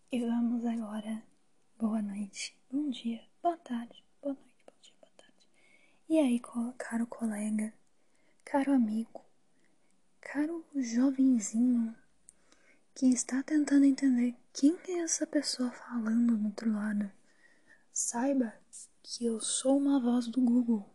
E vamos agora. Boa noite, bom dia, boa tarde, boa noite, bom dia, boa tarde. E aí, caro colega, caro amigo, caro jovenzinho que está tentando entender quem é essa pessoa falando do outro lado. Saiba que eu sou uma voz do Google.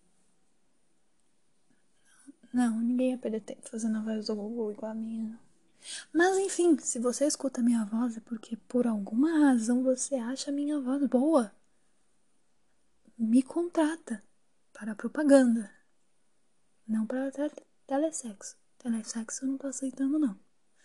Não, ninguém ia perder tempo fazendo a voz do Google igual a minha. Mas enfim, se você escuta a minha voz é porque por alguma razão você acha a minha voz boa. Me contrata para propaganda. Não para telesexo. Telesexo eu não tô aceitando, não.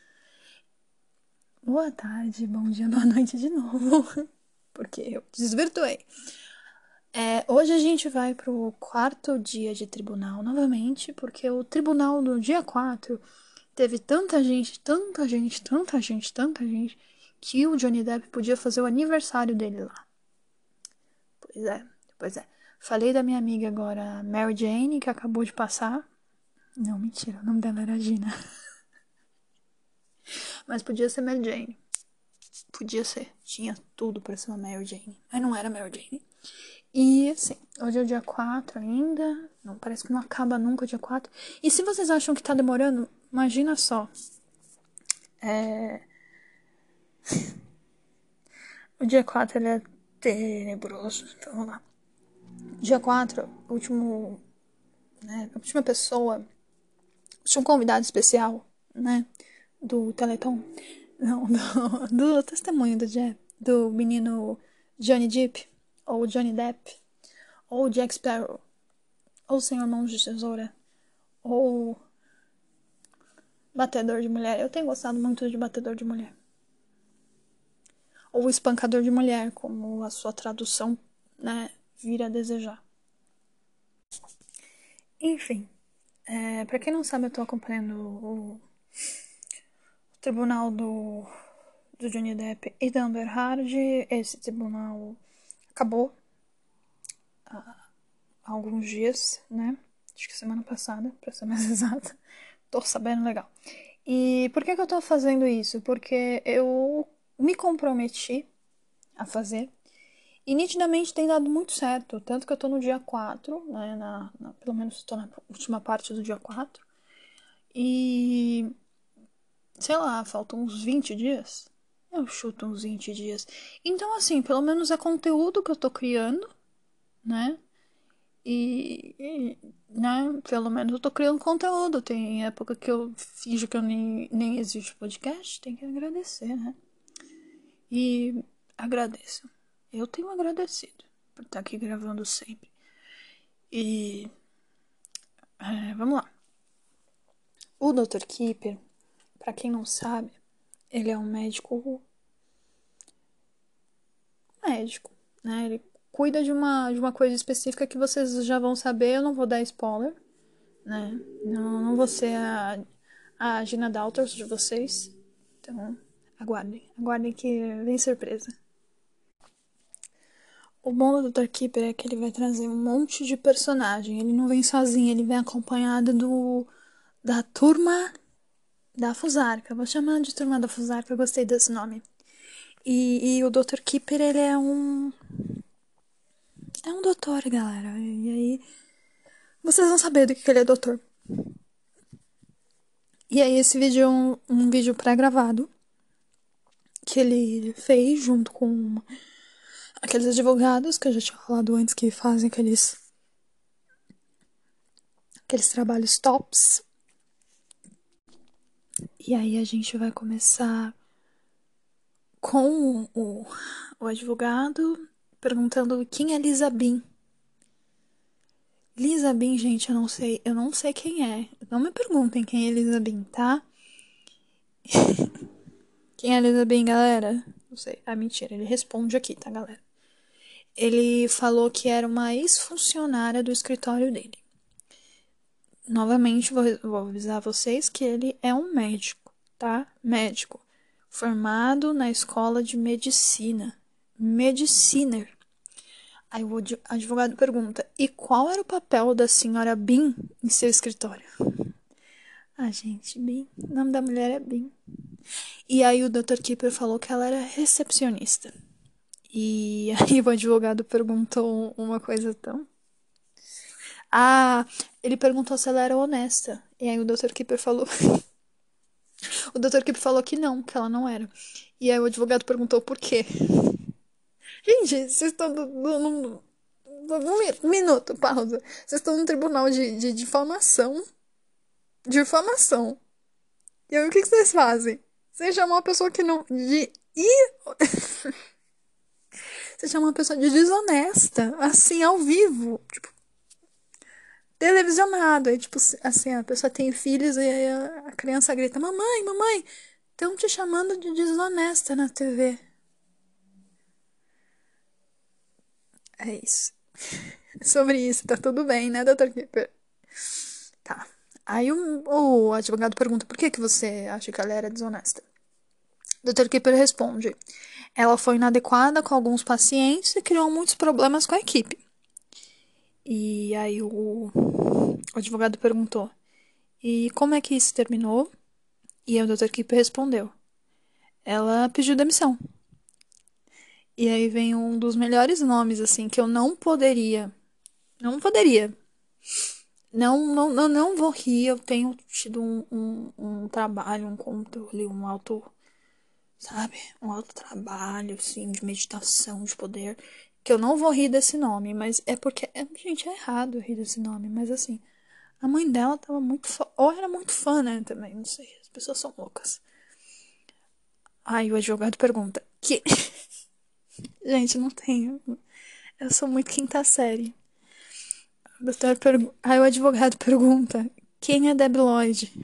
Boa tarde, bom dia, boa noite de novo. Porque eu desvirtuei. Hoje a gente vai pro 4º dia de tribunal novamente, porque o tribunal do dia 4 teve tanta gente, que o Johnny Depp podia fazer o aniversário dele lá. Pois é. Falei da minha amiga agora, Mary Jane, que acabou de passar. Não, mentira, o nome dela era Gina. Mas podia ser Mary Jane. Podia ser. Tinha tudo pra ser uma Mary Jane. Mas não era Mary Jane. E, assim, hoje é o dia 4 ainda. Não, parece que não acaba nunca o dia 4. E se vocês acham que tá demorando, imagina só. O dia 4, ele é tenebroso. Então, vamos lá. Dia 4, a última pessoa, tinha um convidado especial, né, do Teleton, não, do testemunho do menino Johnny Depp, ou Johnny Depp, ou Jack Sparrow, ou Senhor Mãos de Tesoura, ou Batedor de Mulher. Eu tenho gostado muito de Batedor de Mulher. Ou Espancador de Mulher, como a sua tradução, né, vira a desejar. Enfim, pra quem não sabe, eu tô acompanhando o tribunal do Johnny Depp e da Amber Heard. Esse tribunal acabou há alguns dias, né? Acho que semana passada, pra ser mais exata. Tô sabendo legal. E por que eu tô fazendo isso? Porque eu me comprometi a fazer e nitidamente tem dado muito certo. Tanto que eu tô no dia 4, né? Pelo menos tô na última parte do dia 4. E sei lá, faltam uns 20 dias. Eu chuto uns 20 dias. Então, assim, pelo menos é conteúdo que eu tô criando, né? Né, pelo menos eu tô criando conteúdo. Tem época que eu finjo que eu nem existe podcast. Tem que agradecer, né? E agradeço. Eu tenho agradecido por estar aqui gravando sempre. E vamos lá. O Dr. Keeper, pra quem não sabe, ele é um médico, né? Ele cuida de uma coisa específica que vocês já vão saber. Eu não vou dar spoiler, né? Não vou ser a Gina Dalters de vocês. Então, aguardem que vem surpresa. O bom do Dr. Keeper é que ele vai trazer um monte de personagem. Ele não vem sozinho, ele vem acompanhado da turma da Fusarca. Vou chamar de turma da Fusarca, eu gostei desse nome. E o Dr. Keeper, ele é um doutor, galera. E aí, vocês vão saber do que ele é doutor. E aí, esse vídeo é um vídeo pré-gravado que ele fez junto com aqueles advogados que eu já tinha falado antes que fazem aqueles trabalhos tops. E aí a gente vai começar com o advogado perguntando quem é Lisa Bean. Lisa Bean, gente, eu não sei quem é. Não me perguntem quem é Lisa Bean, tá? Quem é Lisa Bean, galera? Não sei. Ah, mentira, ele responde aqui, tá, galera? Ele falou que era uma ex-funcionária do escritório dele. Novamente, vou avisar vocês que ele é um médico, tá? Médico. Formado na escola de medicina. Mediciner. Aí o advogado pergunta, e qual era o papel da senhora Bean em seu escritório? Ah, gente, Bean. O nome da mulher é Bean. E aí o Dr. Keeper falou que ela era recepcionista. E aí o advogado perguntou uma coisa tão... Ah, ele perguntou se ela era honesta. E aí o Dr. Keeper falou... O Dr. Keeper falou que não, que ela não era. E aí o advogado perguntou por quê. Gente, vocês estão um minuto, pausa. Vocês estão no tribunal de difamação. Difamação. E aí o que vocês fazem? Você chamam uma pessoa que não... Você chama uma pessoa de desonesta, assim, ao vivo. Tipo, televisionado. Aí, tipo, assim, a pessoa tem filhos e aí a criança grita: Mamãe, mamãe, estão te chamando de desonesta na TV. É isso. Sobre isso, tá tudo bem, né, Dr. Keeper? Tá. Aí o advogado pergunta: por que você acha que ela era desonesta? Dr. Keeper responde: ela foi inadequada com alguns pacientes e criou muitos problemas com a equipe. E aí o advogado perguntou: e como é que isso terminou? E aí o Dr. Keeper respondeu: ela pediu demissão. E aí vem um dos melhores nomes, assim, que eu não poderia. Não poderia. Não vou rir. Eu tenho tido um trabalho, um controle, um alto. Sabe? Um alto trabalho, assim, de meditação, de poder. Que eu não vou rir desse nome, mas é porque. Gente, é errado eu rir desse nome, mas assim. A mãe dela tava muito fã. Ou era muito fã, né? Também, não sei. As pessoas são loucas. Aí o advogado pergunta: que. Gente, não tenho. Eu sou muito quinta série. Aí o advogado pergunta: quem é Debi Lloyd?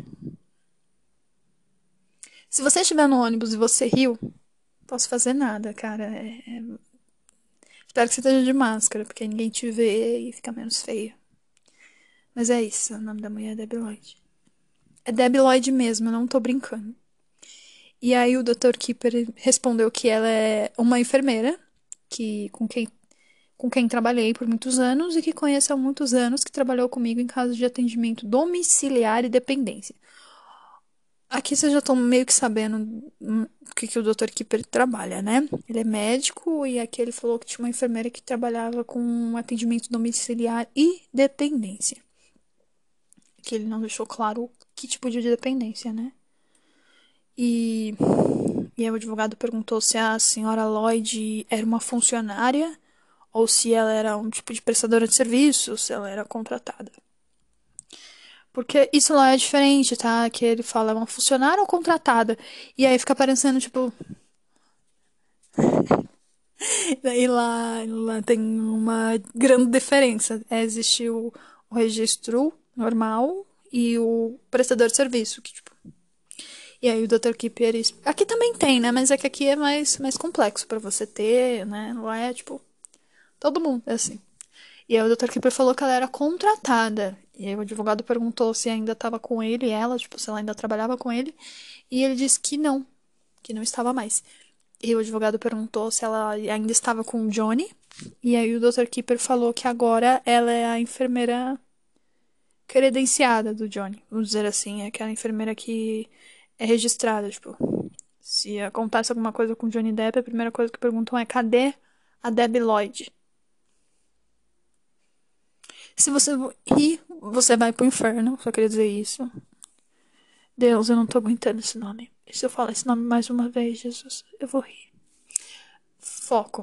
Se você estiver no ônibus e você riu, não posso fazer nada, cara. Espero que você esteja de máscara, porque ninguém te vê e fica menos feio. Mas é isso, o nome da mulher é Debi Lloyd. É Debi Lloyd mesmo, eu não tô brincando. E aí o Dr. Keeper respondeu que ela é uma enfermeira que com quem trabalhei por muitos anos e que conheço há muitos anos, que trabalhou comigo em casos de atendimento domiciliar e dependência. Aqui vocês já estão meio que sabendo o que o Dr. Keeper trabalha, né? Ele é médico e aqui ele falou que tinha uma enfermeira que trabalhava com atendimento domiciliar e dependência. Que ele não deixou claro que tipo de dependência, né? E aí o advogado perguntou se a senhora Lloyd era uma funcionária ou se ela era um tipo de prestadora de serviço, se ela era contratada. Porque isso lá é diferente, tá? Que ele fala, é uma funcionária ou contratada? E aí fica parecendo, tipo... Daí lá tem uma grande diferença. Existe o registro normal e o prestador de serviço, que, tipo... E aí o Dr. Keeper... Aqui também tem, né? Mas é que aqui é mais complexo pra você ter, né? Lá é, tipo... Todo mundo é assim. E aí o Dr. Keeper falou que ela era contratada. E aí o advogado perguntou se ainda estava com ele e ela, tipo, se ela ainda trabalhava com ele. E ele disse que não estava mais. E o advogado perguntou se ela ainda estava com o Johnny. E aí o Dr. Keeper falou que agora ela é a enfermeira credenciada do Johnny. Vamos dizer assim, é aquela enfermeira que é registrada, tipo. Se acontece alguma coisa com o Johnny Depp, a primeira coisa que perguntam é: cadê a Debi Lloyd? Se você rir, você vai pro inferno. Só queria dizer isso. Deus, eu não tô aguentando esse nome. E se eu falar esse nome mais uma vez, Jesus, eu vou rir. Foco.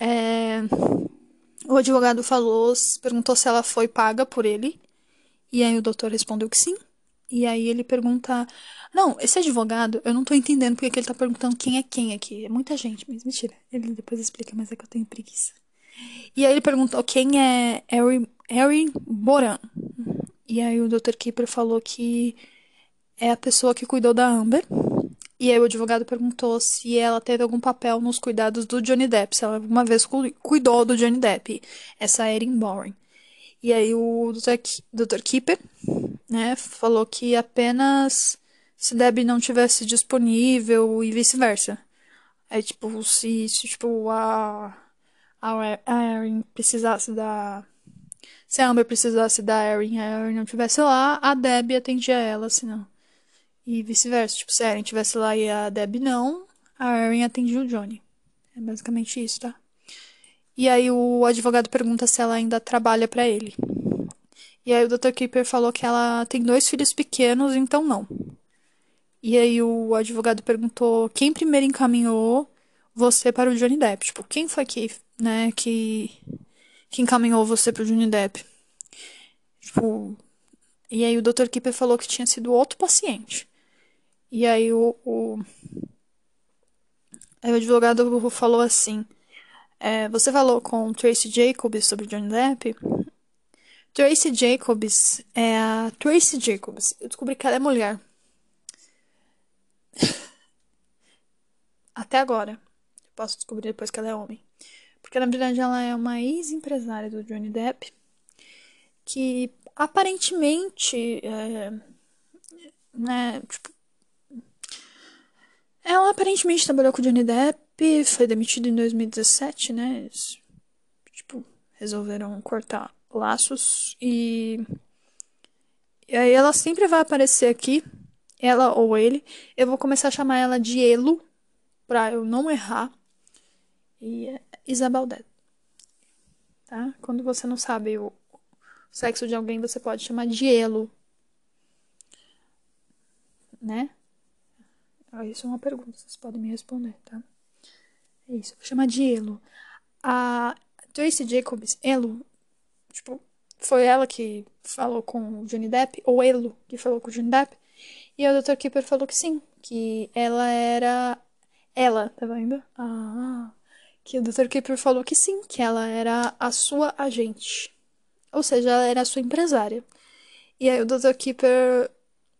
O advogado perguntou se ela foi paga por ele. E aí o doutor respondeu que sim. E aí ele pergunta... Não, esse advogado, eu não tô entendendo porque que ele tá perguntando quem é quem aqui. É muita gente, mas mentira. Ele depois explica, mas é que eu tenho preguiça. E aí ele perguntou quem é Erin Boran. E aí o Dr. Keeper falou que é a pessoa que cuidou da Amber. E aí o advogado perguntou se ela teve algum papel nos cuidados do Johnny Depp, se ela alguma vez cuidou do Johnny Depp, essa Erin Boren. E aí o Dr. Keeper, né, falou que apenas se Debbie não tivesse disponível e vice-versa. Aí, tipo, se tipo, a Erin precisasse da... Se a Amber precisasse da Erin e a Erin não estivesse lá, a Debbie atendia ela, senão. E vice-versa. Tipo, se a Erin estivesse lá e a Deb não, a Erin atendia o Johnny. É basicamente isso, tá? E aí o advogado pergunta se ela ainda trabalha pra ele. E aí o Dr. Keeper falou que ela tem 2 filhos pequenos, então não. E aí o advogado perguntou quem primeiro encaminhou você para o Johnny Depp. Tipo, quem foi que encaminhou você pro Johnny Depp? Tipo, e aí o Dr. Keeper falou que tinha sido outro paciente. E aí aí o advogado falou assim, você falou com Tracy Jacobs sobre Johnny Depp? Tracy Jacobs é a Tracy Jacobs. Eu descobri que ela é mulher. Até agora. Eu posso descobrir depois que ela é homem. Porque na verdade ela é uma ex-empresária do Johnny Depp. Que aparentemente, né, tipo, ela aparentemente trabalhou com o Johnny Depp, foi demitida em 2017, né? Eles, tipo, resolveram cortar laços e aí ela sempre vai aparecer aqui, ela ou ele. Eu vou começar a chamar ela de Elo, pra eu não errar. E é Isabel Dead, tá? Quando você não sabe o sexo de alguém, você pode chamar de Elo, né? Isso é uma pergunta, vocês podem me responder, tá? É isso, eu vou chamar de Elo. A Tracy Jacobs, Elo, tipo, foi ela que falou com o Johnny Depp, ou Elo que falou com o Johnny Depp. E o Dr. Keeper falou que sim, que ela era. Ela, tá vendo? Que o Dr. Keeper falou que sim, que ela era a sua agente. Ou seja, ela era a sua empresária. E aí o Dr. Keeper,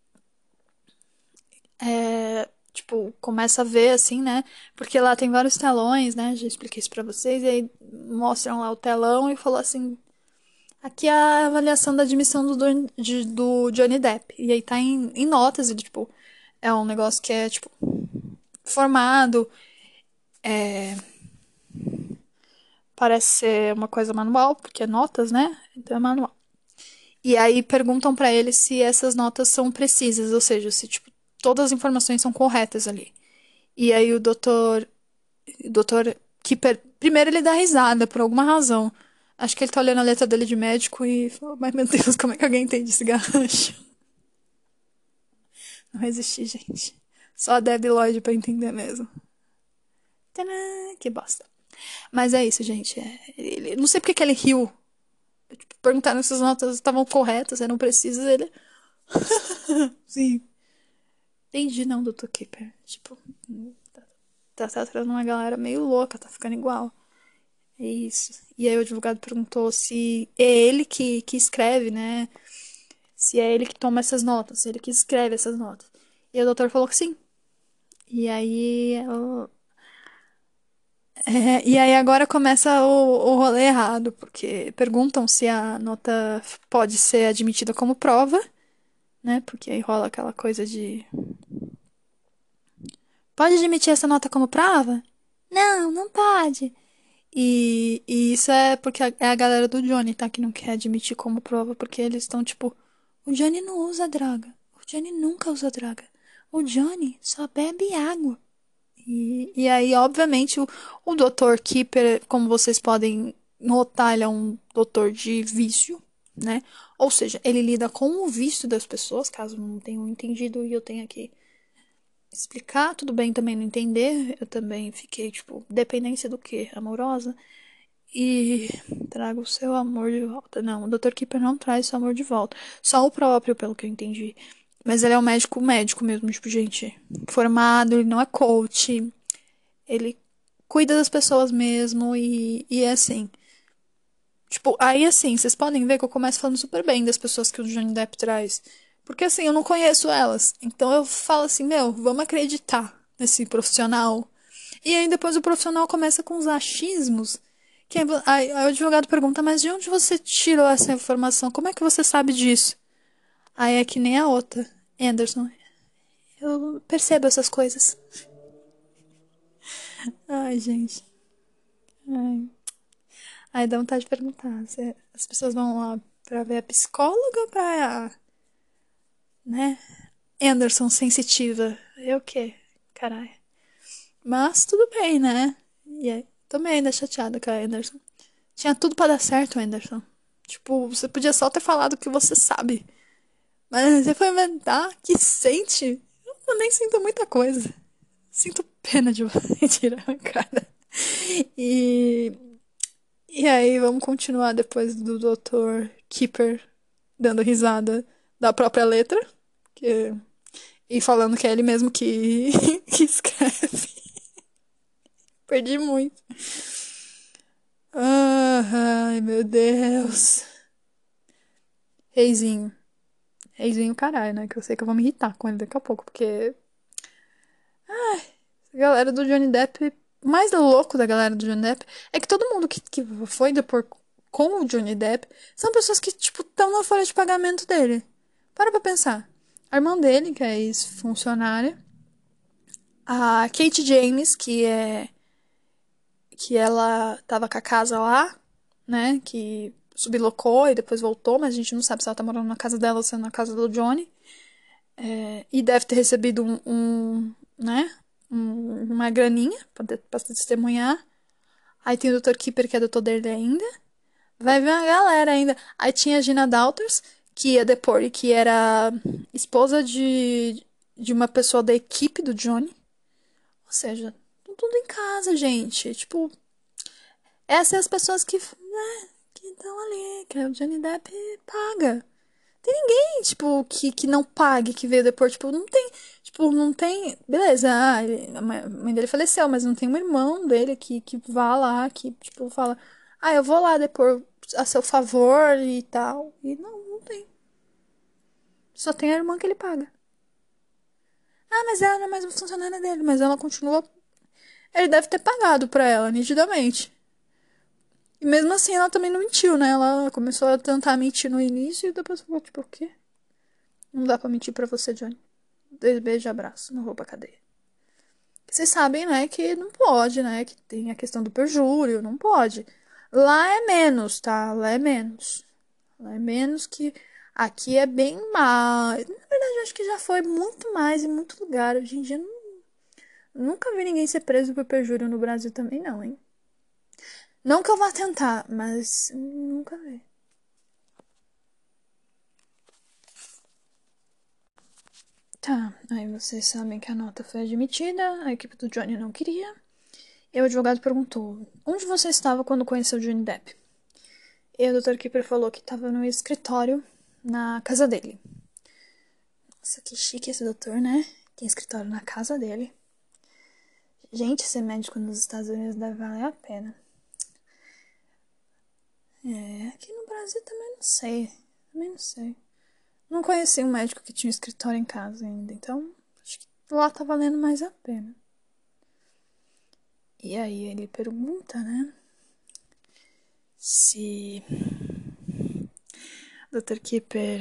tipo, começa a ver, assim, né? Porque lá tem vários telões, né? Já expliquei isso pra vocês. E aí mostram lá o telão e falou assim: aqui é a avaliação da admissão do Johnny Depp. E aí tá em notas, e tipo, é um negócio que é, tipo, formado. Parece ser uma coisa manual, porque é notas, né? Então é manual. E aí perguntam pra ele se essas notas são precisas, ou seja, se, tipo, todas as informações são corretas ali. E aí o doutor Keeper, primeiro ele dá risada por alguma razão. Acho que ele tá olhando a letra dele de médico e falou, mas meu Deus, como é que alguém entende esse garrancho? Não resisti, gente. Só a Debbie Lloyd pra entender mesmo. Tadã, que bosta. Mas é isso, gente. Não sei porque que ele riu. Tipo, perguntaram se as notas estavam corretas, eram precisas. Ele. Sim. Entendi, não, Dr. Keeper. Tipo, tá trazendo uma galera meio louca, tá ficando igual. É isso. E aí o advogado perguntou se é ele que escreve, né? Se é ele que toma essas notas, se é ele que escreve essas notas. E o doutor falou que sim. E aí. E aí agora começa o rolê errado, porque perguntam se a nota pode ser admitida como prova, né? Porque aí rola aquela coisa de. Pode admitir essa nota como prova? Não, não pode. E isso é porque é a galera do Johnny, tá? Que não quer admitir como prova, porque eles estão tipo. O Johnny não usa droga. O Johnny nunca usa droga. O Johnny só bebe água. E aí, obviamente, o Dr. Keeper, como vocês podem notar, ele é um doutor de vício, né? Ou seja, ele lida com o vício das pessoas, caso não tenham entendido e eu tenha que explicar, tudo bem também não entender. Eu também fiquei, tipo, dependência do quê? Amorosa? E traga o seu amor de volta. Não, o Dr. Keeper não traz seu amor de volta. Só o próprio, pelo que eu entendi. Mas ele é um médico médico mesmo, tipo, gente, formado, ele não é coach. Ele cuida das pessoas mesmo e é assim. Tipo, aí assim, vocês podem ver que eu começo falando super bem das pessoas que o Johnny Depp traz. Porque assim, eu não conheço elas. Então eu falo assim, meu, vamos acreditar nesse profissional. E aí depois o profissional começa com os achismos. Aí o advogado pergunta, mas de onde você tirou essa informação? Como é que você sabe disso? Aí é que nem a outra, Anderson. Eu percebo essas coisas. Ai, gente. Ai. Aí dá vontade de perguntar se as pessoas vão lá pra ver a psicóloga ou pra, né? Anderson sensitiva. Eu o quê? Caralho. Mas tudo bem, né? E aí, tô meio ainda chateada com a Anderson. Tinha tudo pra dar certo, Anderson. Tipo, você podia só ter falado o que você sabe. Mas você foi inventar que sente. Eu nem sinto muita coisa. Sinto pena de você tirar a cara. E, e aí, vamos continuar depois do Dr. Keeper dando risada da própria letra. Que, e falando que é ele mesmo que, que escreve. Perdi muito. Ai, meu Deus. Reizinho. Reizinho, caralho, né? Que eu sei que eu vou me irritar com ele daqui a pouco, porque a galera do Johnny Depp, o mais louco da galera do Johnny Depp é que todo mundo que foi depor com o Johnny Depp são pessoas que, tipo, estão na folha de pagamento dele. Para pra pensar. A irmã dele, que é ex-funcionária, a Kate James, que ela tava com a casa lá, né? Que sublocou e depois voltou, mas a gente não sabe se ela tá morando na casa dela ou se é na casa do Johnny. E deve ter recebido né? Uma graninha pra testemunhar. Aí tem o Dr. Keeper, que é doutor dele ainda. Vai ver uma galera ainda. Aí tinha a Gina Daughters, que ia depor e que era esposa de uma pessoa da equipe do Johnny. Ou seja, tudo em casa, gente. Tipo, essas são as pessoas que estão ali, que o Johnny Depp paga. Tem ninguém, tipo, que não pague, que veio depois, tipo, não tem, beleza, a mãe dele faleceu, mas não tem um irmão dele que vá lá, que, tipo, fala, eu vou lá depor a seu favor e tal, e não tem. Só tem a irmã que ele paga. Mas ela não é mais uma funcionária dele, mas ela continua, ele deve ter pagado pra ela, nitidamente. E mesmo assim, ela também não mentiu, né? Ela começou a tentar mentir no início e depois falou, tipo, o quê? Não dá pra mentir pra você, Johnny. Dois beijos e abraço, não vou pra cadeia. Vocês sabem, né, que não pode, né? Que tem a questão do perjúrio, não pode. Lá é menos, tá? Lá é menos. Lá é menos que. Aqui é bem mais. Na verdade, eu acho que já foi muito mais em muito lugar. Hoje em dia, nunca vi ninguém ser preso por perjúrio no Brasil também, não, hein? Não que eu vá tentar, mas nunca vi. Tá, aí vocês sabem que a nota foi admitida, a equipe do Johnny não queria. E o advogado perguntou: onde você estava quando conheceu Johnny Depp? E o Dr. Keeper falou que estava no escritório na casa dele. Nossa, que chique esse doutor, né? Tem escritório na casa dele. Gente, ser médico nos Estados Unidos deve valer a pena. Aqui no Brasil também não sei. Também não sei. Não conheci um médico que tinha um escritório em casa ainda, então acho que lá tá valendo mais a pena. E aí ele pergunta, né? Se Dr. Keeper,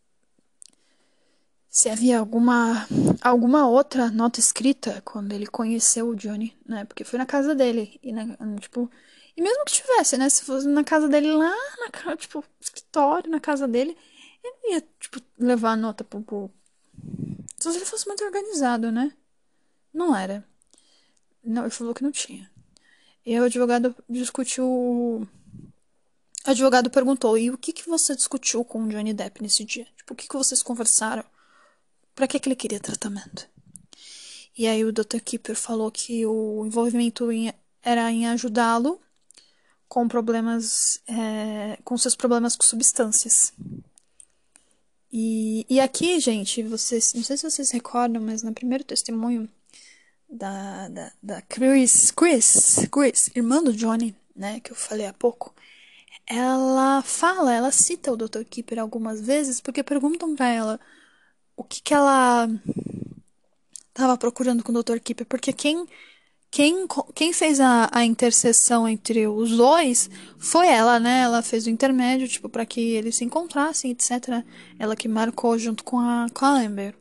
se havia alguma outra nota escrita quando ele conheceu o Johnny, né? Porque foi na casa dele e né, tipo, e mesmo que tivesse, né, se fosse na casa dele lá, tipo, escritório na casa dele, ele não ia, tipo, levar a nota pro. Só se ele fosse muito organizado, né? Não era. Não, ele falou que não tinha. E o advogado discutiu. O advogado perguntou: e o que você discutiu com o Johnny Depp nesse dia? Tipo, o que vocês conversaram? Pra que ele queria tratamento? E aí o Dr. Keeper falou que o envolvimento era em ajudá-lo com problemas, com seus problemas com substâncias. E aqui, gente, vocês, não sei se vocês recordam, mas no primeiro testemunho da Chris, irmã do Johnny, né, que eu falei há pouco, ela cita o Dr. Keeper algumas vezes porque perguntam pra ela o que ela tava procurando com o Dr. Keeper, porque quem fez a interseção entre os dois foi ela, né? Ela fez o intermédio, tipo, para que eles se encontrassem, etc. Ela que marcou junto com a Amber.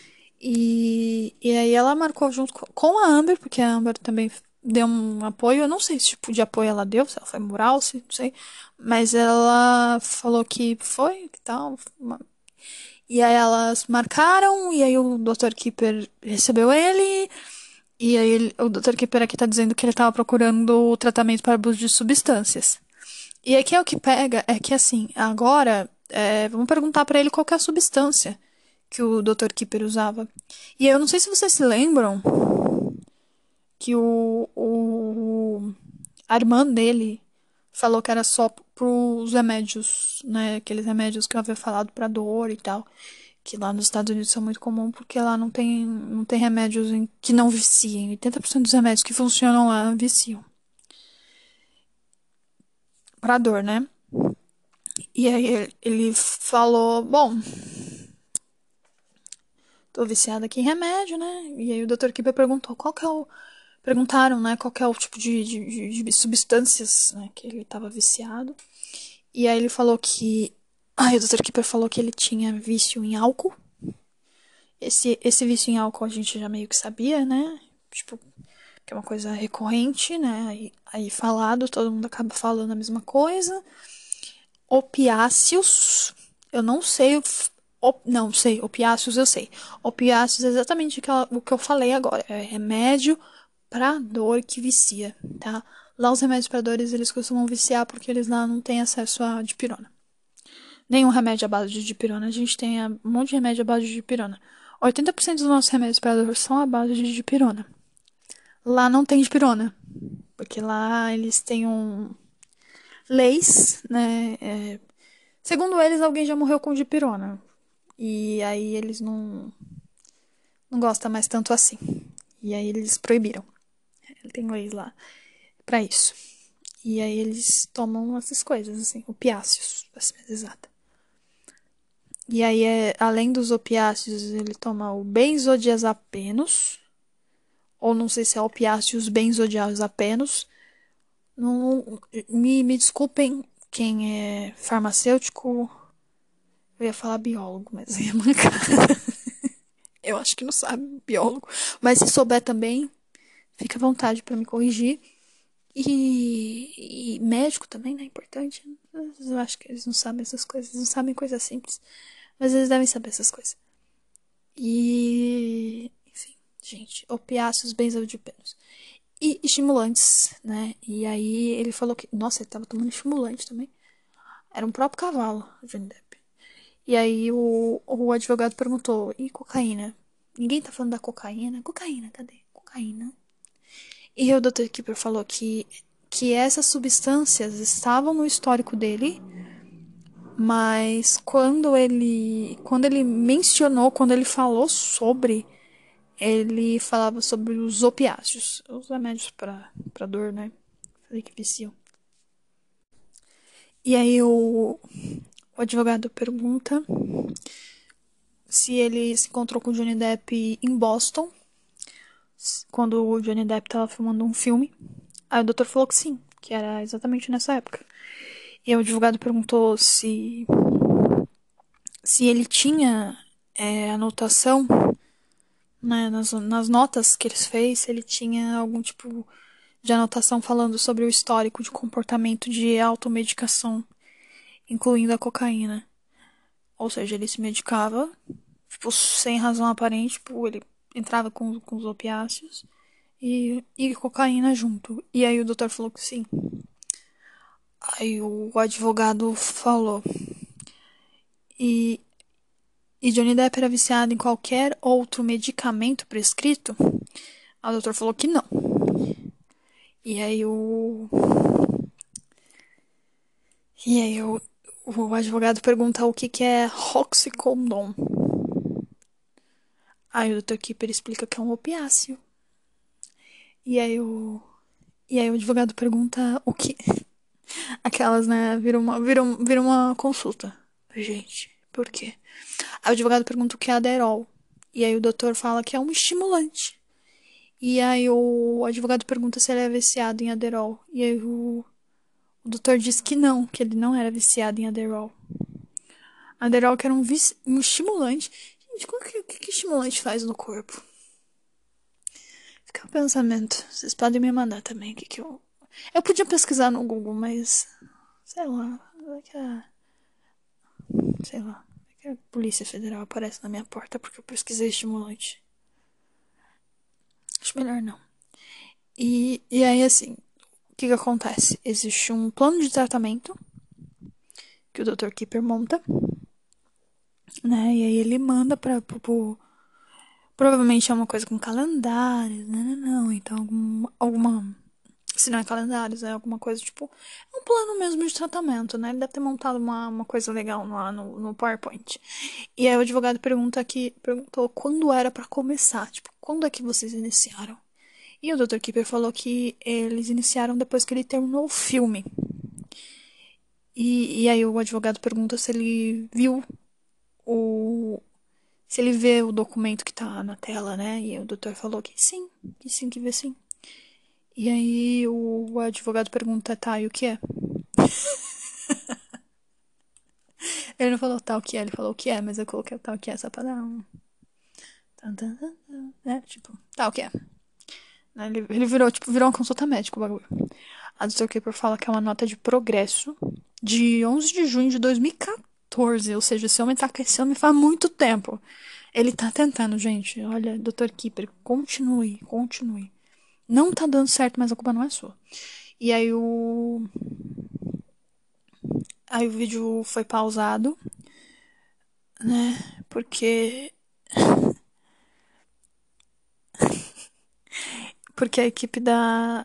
E aí ela marcou junto com a Amber, porque a Amber também deu um apoio. Eu não sei que tipo de apoio ela deu, se ela foi moral, se não sei. Mas ela falou que foi, que tal. E aí elas marcaram, e aí o Dr. Keeper recebeu ele, e aí o Dr. Keeper aqui tá dizendo que ele tava procurando tratamento para abuso de substâncias. E aqui é o que pega, é que assim, agora, vamos perguntar pra ele qual que é a substância que o Dr. Keeper usava. E eu não sei se vocês se lembram que a irmã dele falou que era só pros remédios, né? Aqueles remédios que eu havia falado pra dor e tal. Que lá nos Estados Unidos são muito comum porque lá não tem remédios que não viciem. 80% dos remédios que funcionam lá viciam. Pra dor, né? E aí ele falou, bom, tô viciada aqui em remédio, né? E aí o Dr. Kiber perguntou qual que é o. Perguntaram, né, qual que é o tipo de substâncias, né, que ele tava viciado. E aí ele falou que. Ai, o Dr. Keeper falou que ele tinha vício em álcool. Esse vício em álcool a gente já meio que sabia, né? Tipo, que é uma coisa recorrente, né? Aí falado, todo mundo acaba falando a mesma coisa. Opiáceos, eu não sei. Não sei, opiáceos eu sei. Opiáceos é exatamente o que eu falei agora. É remédio pra dor que vicia, tá? Lá os remédios pra dores eles costumam viciar porque eles lá não têm acesso a dipirona. Nenhum remédio à base de dipirona. A gente tem um monte de remédio à base de dipirona. 80% dos nossos remédios para dor são à base de dipirona. Lá não tem dipirona. Porque lá eles têm leis, né? Segundo eles, alguém já morreu com dipirona. E aí eles não gostam mais tanto assim. E aí eles proibiram. Tem leis lá pra isso. E aí eles tomam essas coisas, assim, opiáceos, pra ser mais exata. E aí, além dos opiáceos, ele toma o benzodiazepinos, ou não sei se é opiáceos benzodiazepinos. Não, me desculpem quem é farmacêutico, eu ia falar biólogo, mas é mancada. Eu acho que não sabe biólogo, mas se souber também, fica à vontade pra me corrigir. E médico também, né? Importante. Eu acho que eles não sabem essas coisas, não sabem coisas simples. Mas eles devem saber essas coisas. E. Enfim, gente. Opiáceos benzodiazepinos. E estimulantes, né? E aí ele falou que. Nossa, ele tava tomando estimulante também. Era um próprio cavalo, Johnny Depp. E aí o advogado perguntou: e cocaína? Ninguém tá falando da cocaína? Cocaína, cadê? Cocaína. E o Dr. Keeper falou que essas substâncias estavam no histórico dele, mas quando ele mencionou, quando ele falou sobre, ele falava sobre os opiáceos, os remédios pra dor, né? Falei que viciam. E aí o advogado pergunta se ele se encontrou com o Johnny Depp em Boston, quando o Johnny Depp tava filmando um filme. Aí o doutor falou que sim, que era exatamente nessa época. E aí o advogado perguntou se ele tinha anotação, né, nas notas que ele fez, se ele tinha algum tipo de anotação falando sobre o histórico de comportamento de automedicação, incluindo a cocaína. Ou seja, ele se medicava, tipo, sem razão aparente, tipo, ele entrava com os opiáceos e cocaína junto. E aí o doutor falou que sim. Aí o advogado falou. E, e Johnny Depp era viciado em qualquer outro medicamento prescrito? Aí o doutor falou que não. E aí o advogado pergunta o que é Roxicodon. Aí o doutor Keeper explica que é um opiáceo. E aí o advogado pergunta o que. Aquelas, né? Vira uma consulta. Gente, por quê? Aí o advogado pergunta o que é Adderall. E aí o doutor fala que é um estimulante. E aí o advogado pergunta se ele é viciado em Adderall. E aí o doutor diz que não, que ele não era viciado em Adderall. Adderall que era um estimulante. Gente, o que estimulante faz no corpo? Fica o pensamento. Vocês podem me mandar também o que eu... Eu podia pesquisar no Google, mas... Sei lá. Sei lá. que a Polícia Federal aparece na minha porta porque eu pesquisei estimulante. Acho melhor não. E aí, assim, o que acontece? Existe um plano de tratamento que o Dr. Keeper monta, né? E aí ele manda provavelmente é uma coisa com calendários, né? Não, então alguma. Se não é calendários, é alguma coisa tipo. É um plano mesmo de tratamento, né? Ele deve ter montado uma coisa legal lá no PowerPoint. E aí o advogado perguntou quando era pra começar. Tipo, quando é que vocês iniciaram? E o Dr. Keeper falou que eles iniciaram depois que ele terminou o filme. E aí o advogado pergunta se ele viu o. Se ele vê o documento que tá na tela, né? E o doutor falou que sim, que vê sim. E aí o advogado pergunta, tá, e o que é? Ele não falou tal que é, ele falou o que é, mas eu coloquei o tal que é só pra dar um. Né? Tipo, tal que é. Ele virou uma consulta médica o bagulho. A Dr. Keeper fala que é uma nota de progresso de 11 de junho de 2014. Ou seja, esse homem tá com esse homem faz muito tempo. Ele tá tentando, gente. Olha, Dr. Keeper, continue. Não tá dando certo, mas a culpa não é sua. E aí Aí o vídeo foi pausado, né? Porque a equipe da.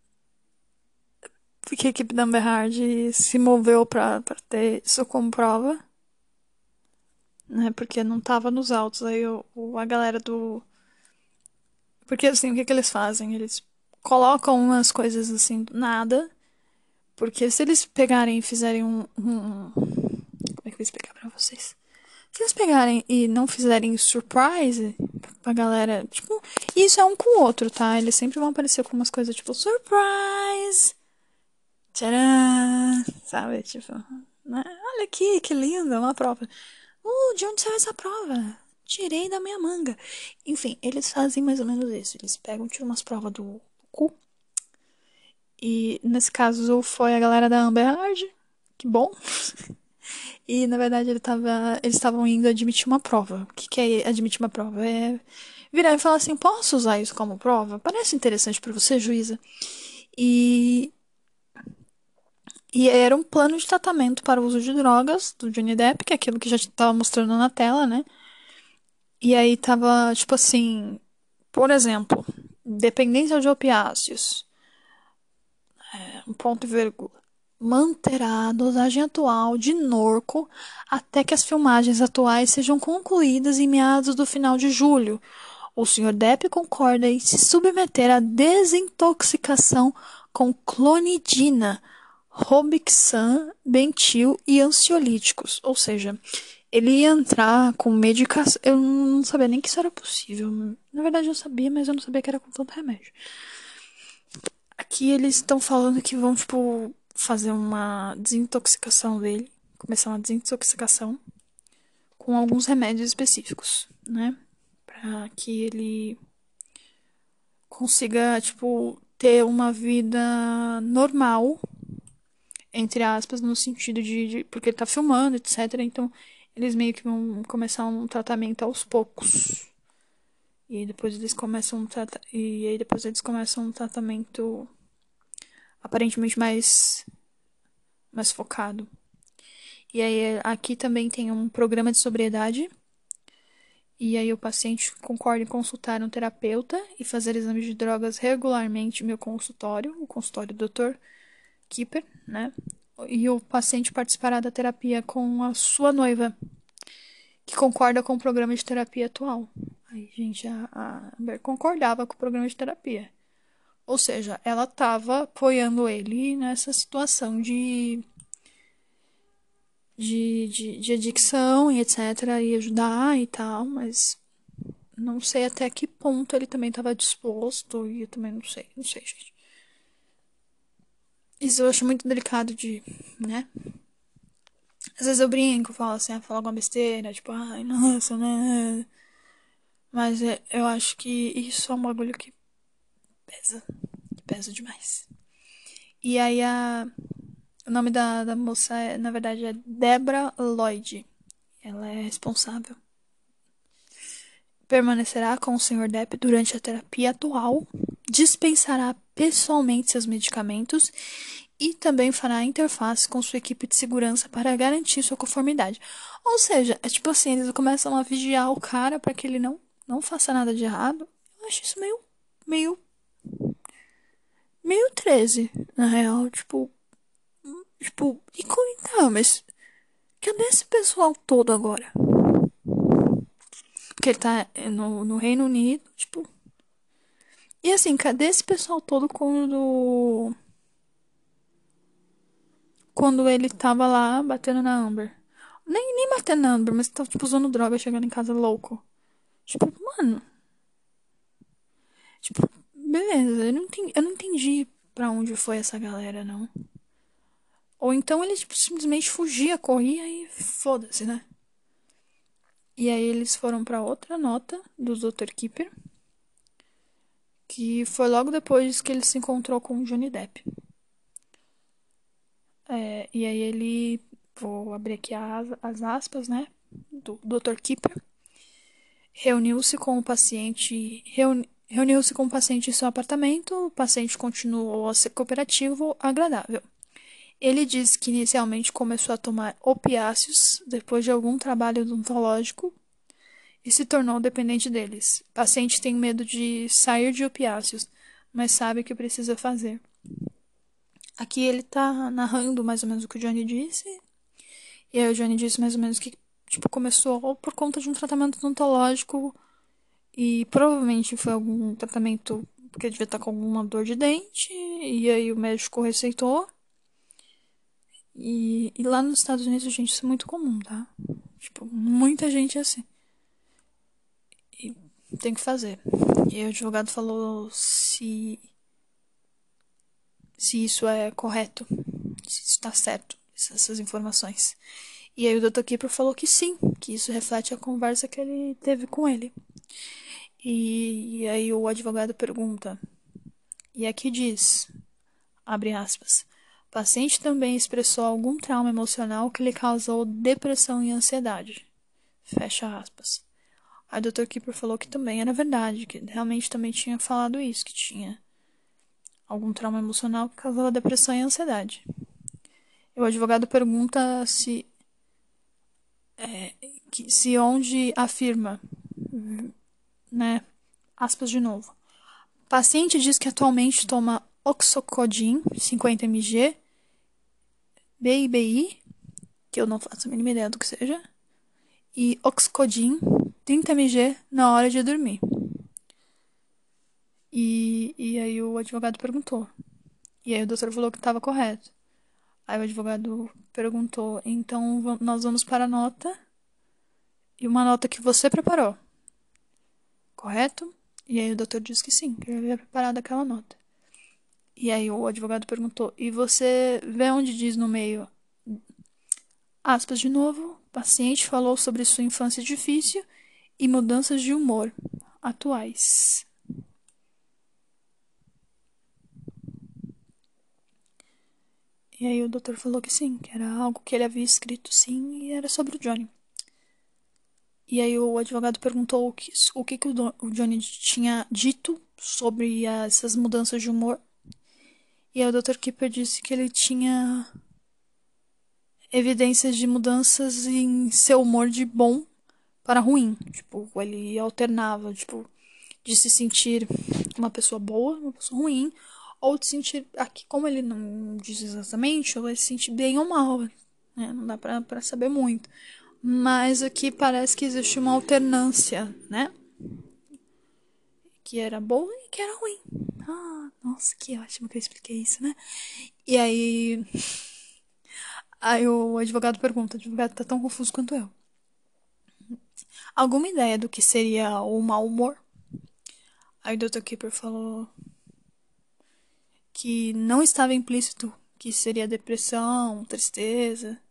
Porque a equipe da Amber Heard se moveu pra ter isso como prova. Né? Porque não tava nos autos. Aí a galera do. Porque assim, o que eles fazem? Eles colocam umas coisas assim do nada. Porque se eles pegarem e fizerem como é que eu vou explicar pra vocês? Se eles pegarem e não fizerem surprise pra galera, tipo, isso é um com o outro, tá? Eles sempre vão aparecer com umas coisas tipo, surprise! Tcharam! Sabe? Tipo, né? Olha aqui, que lindo, uma prova. De onde saiu essa prova? Tirei da minha manga. Enfim, eles fazem mais ou menos isso. Eles pegam, tiram umas provas do cu. E nesse caso foi a galera da Amber Heard. Que bom. E na verdade eles estavam indo admitir uma prova. O que é admitir uma prova? É virar e falar assim: posso usar isso como prova? Parece interessante pra você, juíza. E, e era um plano de tratamento para o uso de drogas do Johnny Depp, que é aquilo que já estava mostrando na tela, né? E aí tava, tipo assim, por exemplo, dependência de opiáceos, um ponto e vírgula. Manterá a dosagem atual de Norco até que as filmagens atuais sejam concluídas em meados do final de julho. O Sr. Depp concorda em se submeter à desintoxicação com clonidina, Robitussin, Bentil e ansiolíticos. Ou seja, ele ia entrar com medicação. Eu não sabia nem que isso era possível. Na verdade eu sabia, mas eu não sabia que era com tanto remédio. Aqui eles estão falando que vão, tipo, fazer uma desintoxicação dele. Começar uma desintoxicação com alguns remédios específicos, né? Pra que ele consiga, tipo, ter uma vida normal, entre aspas, no sentido porque ele tá filmando, etc. Então, eles meio que vão começar um tratamento aos poucos. E aí depois eles começam um tratamento aparentemente mais focado. E aí aqui também tem um programa de sobriedade. E aí o paciente concorda em consultar um terapeuta e fazer exames de drogas regularmente no meu consultório, o consultório do Dr. Keeper, né? E o paciente participará da terapia com a sua noiva, que concorda com o programa de terapia atual. Aí, gente, a Amber concordava com o programa de terapia. Ou seja, ela estava apoiando ele nessa situação de adicção e etc. E ajudar e tal, mas não sei até que ponto ele também estava disposto e eu também não sei, gente. Isso eu acho muito delicado né? Às vezes eu brinco, falo assim, falo alguma besteira, tipo, ai, nossa, né? Mas eu acho que isso é um bagulho que pesa demais. E aí o nome da moça, na verdade, é Deborah Lloyd. ela é responsável. Permanecerá com o Sr. Depp durante a terapia atual, dispensará pessoalmente seus medicamentos e também fará interface com sua equipe de segurança para garantir sua conformidade. Ou seja, é tipo assim, eles começam a vigiar o cara para que ele não faça nada de errado. Eu acho isso meio 13, na real, tipo, não, mas cadê esse pessoal todo agora? Porque ele tá no Reino Unido, tipo. E assim, cadê esse pessoal todo quando ele tava lá batendo na Amber? Nem batendo na Amber, mas tava, tipo, usando droga, chegando em casa louco. Tipo, mano. Tipo, beleza, eu não entendi pra onde foi essa galera, não. Ou então ele, tipo, simplesmente fugia, corria e foda-se, né? E aí eles foram pra outra nota do Dr. Keeper, que foi logo depois que ele se encontrou com o Johnny Depp. E aí ele, vou abrir aqui as aspas, né, do Dr. Keeper, reuniu-se com o paciente em seu apartamento, o paciente continuou a ser cooperativo, agradável. Ele disse que inicialmente começou a tomar opiáceos depois de algum trabalho odontológico e se tornou dependente deles. O paciente tem medo de sair de opiáceos, mas sabe o que precisa fazer. Aqui ele tá narrando mais ou menos o que o Johnny disse. E aí o Johnny disse mais ou menos que tipo, começou por conta de um tratamento odontológico e provavelmente foi algum tratamento porque devia estar com alguma dor de dente e aí o médico receitou. E lá nos Estados Unidos, gente, isso é muito comum, tá? Tipo, muita gente é assim. E tem que fazer. E aí o advogado falou se isso é correto, se isso está certo, essas informações. E aí o Dr. Keeper falou que sim, que isso reflete a conversa que ele teve com ele. E aí o advogado pergunta, e aqui diz, abre aspas, o paciente também expressou algum trauma emocional que lhe causou depressão e ansiedade. Fecha aspas. Aí o Dr. Keeper falou que também era verdade, que realmente também tinha falado isso, que tinha algum trauma emocional que causava depressão e ansiedade. E o advogado pergunta se onde afirma, né, aspas de novo. O paciente diz que atualmente toma Oxocodin 50 mg, BIBI, que eu não faço a mínima ideia do que seja, e Oxcodin 30 mg na hora de dormir. E aí o advogado perguntou. E aí o doutor falou que estava correto. Aí o advogado perguntou, então nós vamos para a nota. E uma nota que você preparou. Correto? E aí o doutor disse que sim, que ele havia preparado aquela nota. E aí o advogado perguntou, e você vê onde diz no meio, aspas de novo, o paciente falou sobre sua infância difícil e mudanças de humor atuais. E aí o doutor falou que sim, que era algo que ele havia escrito sim e era sobre o Johnny. E aí o advogado perguntou o que o Johnny tinha dito sobre essas mudanças de humor. E aí o Dr. Keeper disse que ele tinha evidências de mudanças em seu humor de bom para ruim. Tipo, ele alternava, tipo, de se sentir uma pessoa boa, uma pessoa ruim, ou de sentir, aqui como ele não diz exatamente, ou ele se sentir bem ou mal, né? Não dá pra saber muito. Mas aqui parece que existe uma alternância, né? Que era boa e que era ruim. Ah, nossa, que ótimo que eu expliquei isso, né? E aí o advogado pergunta, o advogado tá tão confuso quanto eu. Alguma ideia do que seria o mau humor? Aí o Dr. Keeper falou que não estava implícito que seria depressão, tristeza.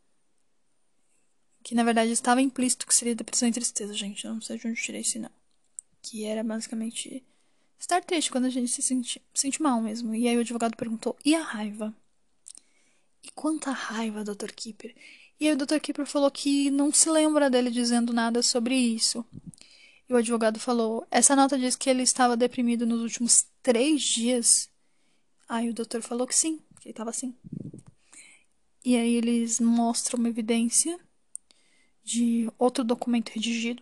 Que na verdade estava implícito que seria depressão e tristeza, gente. Eu não sei de onde eu tirei isso, não. Que era basicamente estar triste quando a gente se sente mal mesmo. E aí o advogado perguntou, e a raiva? E quanta raiva, Dr. Keeper? E aí o Dr. Kipper falou que não se lembra dele dizendo nada sobre isso. E o advogado falou, essa nota diz que ele estava deprimido nos últimos 3 dias. Aí o doutor falou que sim, que ele estava assim. E aí eles mostram uma evidência de outro documento redigido.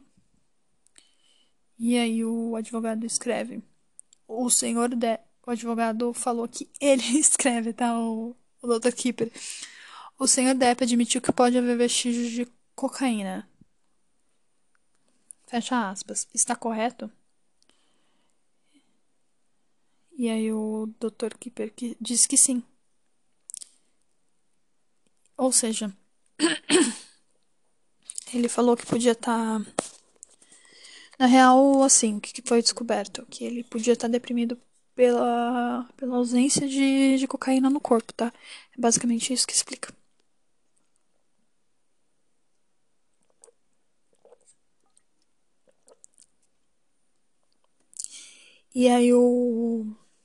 E aí o advogado escreve. O advogado falou que ele escreve, tá? O Dr. Kipper. O senhor Depp admitiu que pode haver vestígios de cocaína. Fecha aspas. Está correto? E aí o Dr. Kipper diz que sim. Ou seja, ele falou que podia estar... Na real, assim, o que foi descoberto? Que ele podia estar deprimido pela ausência de cocaína no corpo, tá? É basicamente isso que explica. E aí o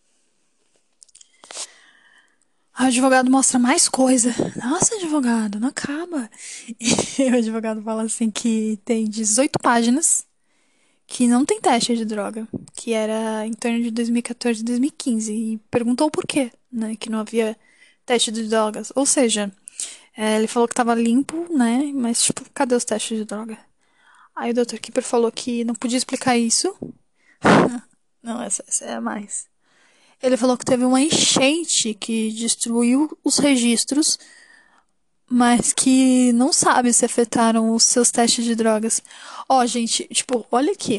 advogado mostra mais coisa. Nossa, advogado, não acaba. E o advogado fala assim que tem 18 páginas que não tem teste de droga, que era em torno de 2014 e 2015, e perguntou por quê, né, que não havia teste de drogas. Ou seja, ele falou que tava limpo, né, mas, tipo, cadê os testes de droga? Aí o Dr. Kipper falou que não podia explicar isso. Não, essa é a mais. Ele falou que teve uma enchente que destruiu os registros, mas que não sabe se afetaram os seus testes de drogas. Ó, gente, tipo, olha aqui.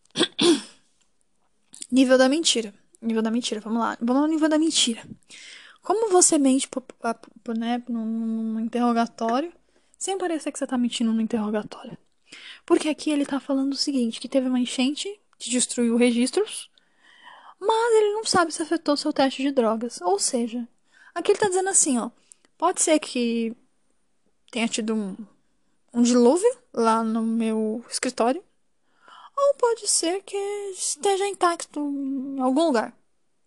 Nível da mentira. Nível da mentira, vamos lá. Vamos ao nível da mentira. Como você mente né, num interrogatório, sem parecer que você tá mentindo no interrogatório? Porque aqui ele tá falando o seguinte, que teve uma enchente que destruiu registros, mas ele não sabe se afetou seu teste de drogas. Ou seja, aqui ele tá dizendo assim, ó, pode ser que tenha tido um dilúvio lá no meu escritório, ou pode ser que esteja intacto em algum lugar.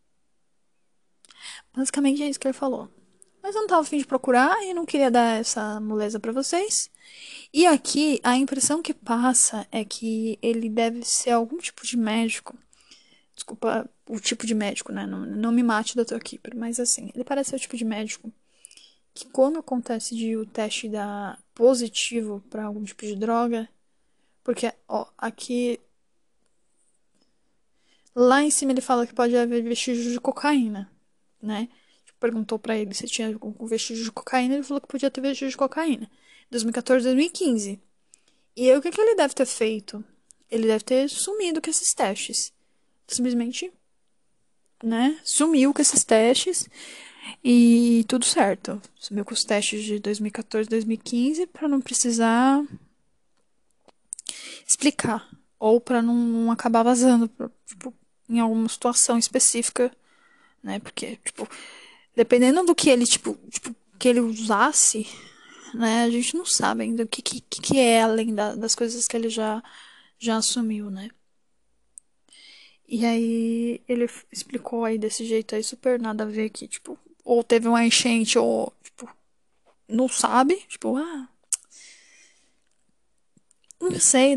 Basicamente é isso que ele falou. Mas eu não tava afim de procurar e não queria dar essa moleza pra vocês. E aqui a impressão que passa é que ele deve ser algum tipo de médico. Desculpa o tipo de médico, né? Não me mate, Dr. Kipper. Mas assim, ele parece ser o tipo de médico que quando acontece de o teste dar positivo pra algum tipo de droga. Porque, ó, aqui. Lá em cima ele fala que pode haver vestígios de cocaína, né? Perguntou pra ele se tinha algum vestígio de cocaína, ele falou que podia ter vestígio de cocaína. 2014, 2015. E aí o que ele deve ter feito? Ele deve ter sumido com esses testes. Simplesmente, né? Sumiu com esses testes e tudo certo. Sumiu com os testes de 2014, 2015 pra não precisar explicar. Ou pra não acabar vazando, tipo, em alguma situação específica, né? Porque, tipo, dependendo do que ele, que ele usasse, né? A gente não sabe ainda o que é além das coisas que ele já assumiu, né? E aí ele explicou aí desse jeito aí super nada a ver que, tipo, ou teve uma enchente ou, tipo, não sabe, tipo, não sei,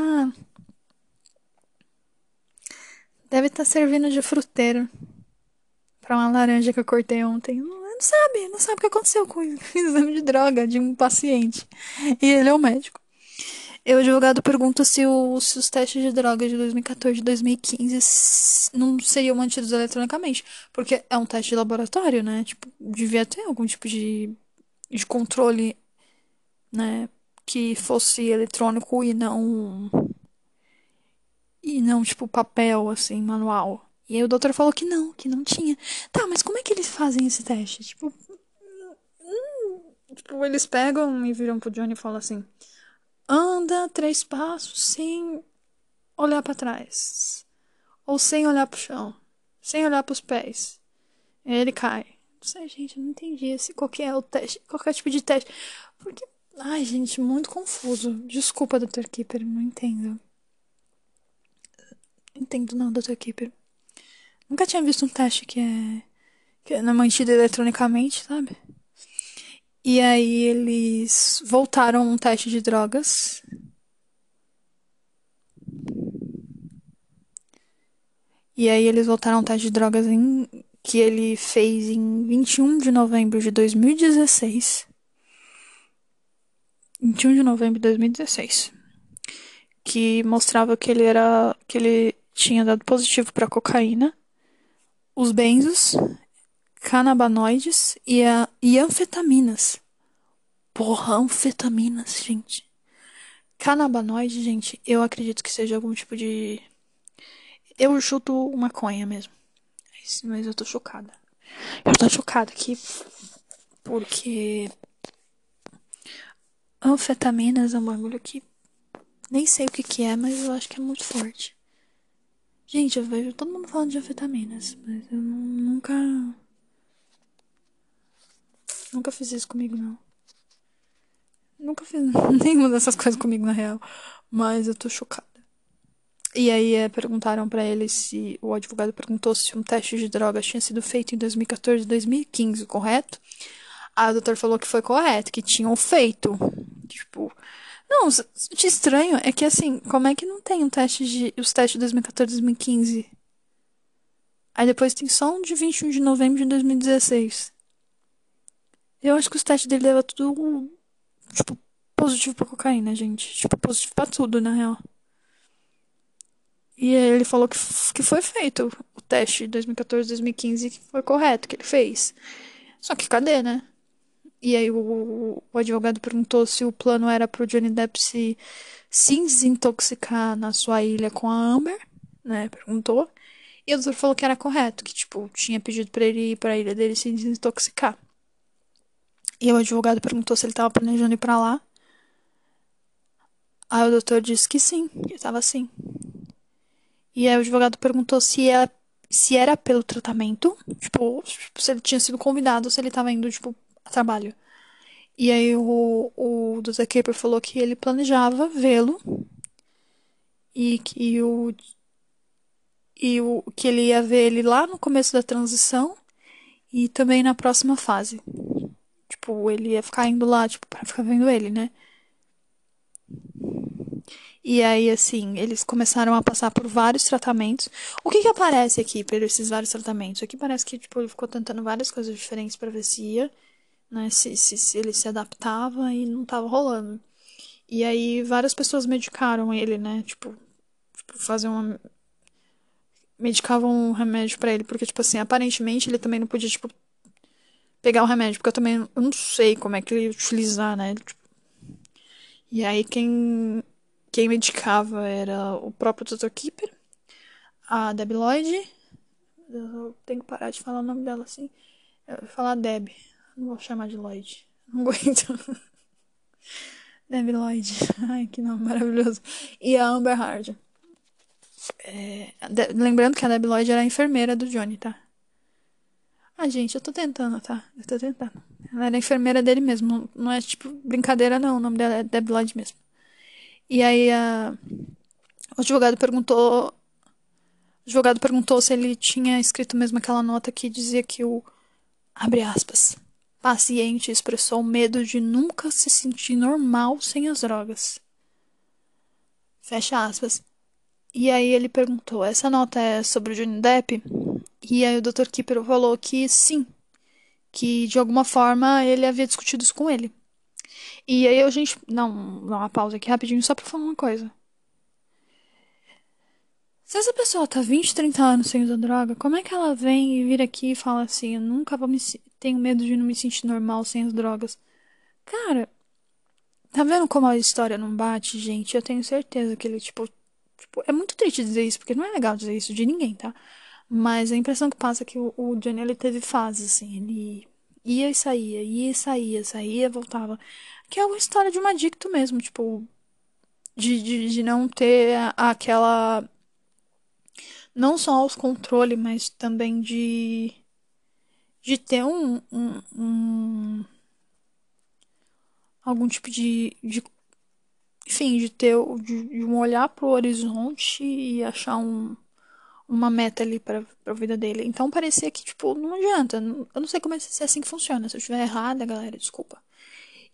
deve tá servindo de fruteiro pra uma laranja que eu cortei ontem. Não sabe o que aconteceu com o exame de droga de um paciente. E ele é o médico. E o advogado pergunta se os testes de drogas de 2014 e 2015 não seriam mantidos eletronicamente. Porque é um teste de laboratório, né? Tipo, devia ter algum tipo de controle, né? Que fosse eletrônico e não, tipo, papel, assim, manual. E aí o doutor falou que não tinha. Tá, mas como é que eles fazem esse teste? Tipo, eles pegam e viram pro Johnny e falam assim: anda 3 passos sem olhar pra trás. Ou sem olhar pro chão. Sem olhar pros pés. E aí ele cai. Não sei, gente, eu não entendi qual que é o teste. Qualquer tipo de teste. Porque. Ai, gente, muito confuso. Desculpa, Dr. Keeper, não entendo. Não entendo não, Dr. Keeper. Nunca tinha visto um teste que é. Que não é mantido eletronicamente, sabe? E aí eles voltaram um teste de drogas. E aí eles voltaram um teste de drogas que ele fez em 21 de novembro de 2016. 21 de novembro de 2016. Que mostrava que ele tinha dado positivo para cocaína, os benzos, canabinoides e anfetaminas. Porra, anfetaminas, gente. Canabinoide, gente, eu acredito que seja algum tipo de... Eu chuto maconha mesmo. Mas eu tô chocada. Eu tô chocada aqui porque anfetaminas é um bagulho que nem sei o que que é, mas eu acho que é muito forte. Gente, eu vejo todo mundo falando de anfetaminas, mas eu nunca fiz isso comigo, não. Nunca fiz nenhuma dessas coisas comigo, na real. Mas eu tô chocada. E aí perguntaram pra ele se... O advogado perguntou se um teste de drogas tinha sido feito em 2014 e 2015, correto? Aí o doutor falou que foi correto, que tinham feito. Tipo... Não, o que estranho é que, assim, como é que não tem os testes de 2014 e 2015? Aí depois tem só um de 21 de novembro de 2016. Eu acho que os testes dele dava tudo, tipo, positivo pra cocaína, gente. Tipo, positivo pra tudo, na real. E aí ele falou que foi feito o teste de 2014, 2015, que foi correto, que ele fez. Só que cadê, né? E aí o advogado perguntou se o plano era pro Johnny Depp se desintoxicar na sua ilha com a Amber, né? Perguntou. E o doutor falou que era correto, que, tipo, tinha pedido pra ele ir pra ilha dele se desintoxicar. E o advogado perguntou se ele tava planejando ir pra lá. Aí o doutor disse que sim, que tava sim. E aí o advogado perguntou se era pelo tratamento, tipo, se ele tinha sido convidado, se ele tava indo, tipo, a trabalho. E aí o Dr. Caper falou que ele planejava vê-lo e que ele ia ver ele lá no começo da transição e também na próxima fase. Tipo, ele ia ficar indo lá, tipo, pra ficar vendo ele, né? E aí, assim, eles começaram a passar por vários tratamentos. O que que aparece aqui por esses vários tratamentos? Aqui parece que, tipo, ele ficou tentando várias coisas diferentes pra ver se ia, né? Se ele se adaptava e não tava rolando. E aí, várias pessoas medicaram ele, né? Fazer uma... Medicavam um remédio pra ele, porque, tipo assim, aparentemente ele também não podia, tipo, pegar o remédio, porque eu não sei como é que ele ia utilizar, né? E aí, quem medicava era o próprio Dr. Keeper, a Debbie Lloyd. Eu tenho que parar de falar o nome dela assim. Eu vou falar Deb. Não vou chamar de Lloyd. Não aguento. Debbie Lloyd. Ai, que nome maravilhoso. E a Amber Heard. Lembrando que a Debbie Lloyd era a enfermeira do Johnny, tá? Ah, gente, eu tô tentando, tá? Eu tô tentando. Ela era a enfermeira dele mesmo. Não é tipo brincadeira, não. O nome dela é Debbie Lloyd mesmo. E aí o advogado perguntou. O advogado perguntou se ele tinha escrito mesmo aquela nota que dizia que abre aspas, paciente expressou medo de nunca se sentir normal sem as drogas. Fecha aspas. E aí ele perguntou, essa nota é sobre o Johnny Depp? E aí o Dr. Keeper falou que sim, que de alguma forma ele havia discutido isso com ele. E aí a gente... Não, dá uma pausa aqui rapidinho só pra falar uma coisa. Se essa pessoa tá 20, 30 anos sem usar droga, como é que ela vem e vira aqui e fala assim, eu nunca vou tenho medo de não me sentir normal sem as drogas? Cara, tá vendo como a história não bate, gente? Eu tenho certeza que ele, tipo, é muito triste dizer isso, porque não é legal dizer isso de ninguém, tá? Mas a impressão que passa é que o Johnny, ele teve fases, assim, ele ia e saía, voltava. Que é uma história de um adicto mesmo, tipo, de não ter aquela... Não só os controles, mas também de ter algum tipo enfim, de um olhar pro horizonte e achar uma meta ali pra vida dele. Então parecia que, tipo, não adianta. Eu não sei como é se é assim que funciona. Se eu estiver errada, galera, desculpa.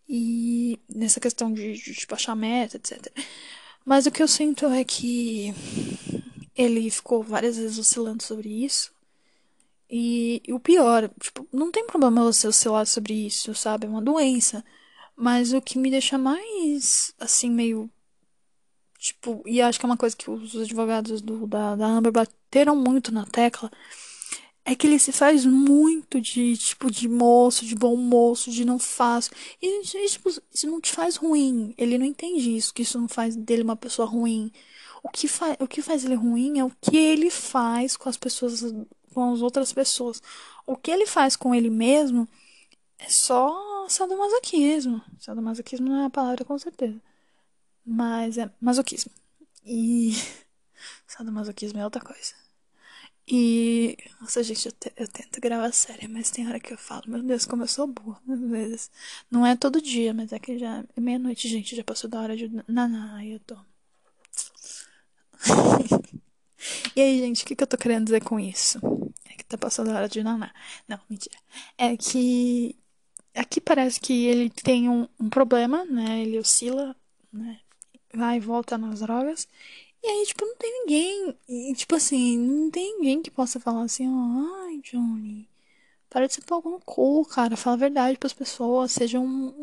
E nessa questão de tipo, achar meta, etc. Mas o que eu sinto é que ele ficou várias vezes oscilando sobre isso. E o pior, tipo, não tem problema você oscilar sobre isso, sabe? É uma doença. Mas o que me deixa mais, assim, meio. Tipo, e acho que é uma coisa que os advogados da Amber bateram muito na tecla, é que ele se faz muito de, tipo, de moço, de bom moço, de não faço. E tipo, isso não te faz ruim. Ele não entende isso, que isso não faz dele uma pessoa ruim. O que faz ele ruim é o que ele faz com as pessoas, com as outras pessoas. O que ele faz com ele mesmo é só sadomasoquismo. Sadomasoquismo não é a palavra com certeza. Mas é masoquismo. E sadomasoquismo é outra coisa. E, nossa, gente, eu tento gravar sério, mas tem hora que eu falo, meu Deus, como eu sou burra, às vezes. Não é todo dia, mas é que já é meia-noite, gente, já passou da hora de naná, e eu tô. E aí, gente, o que eu tô querendo dizer com isso? É que tá passando a hora de naná. Não, mentira. É que aqui parece que ele tem um problema, né? Ele oscila, né? Vai e volta nas drogas. E aí, tipo, não tem ninguém. E, tipo assim, não tem ninguém que possa falar assim, ó, ai, Johnny. Para de ser pau no cu, cara. Fala a verdade pras pessoas. Seja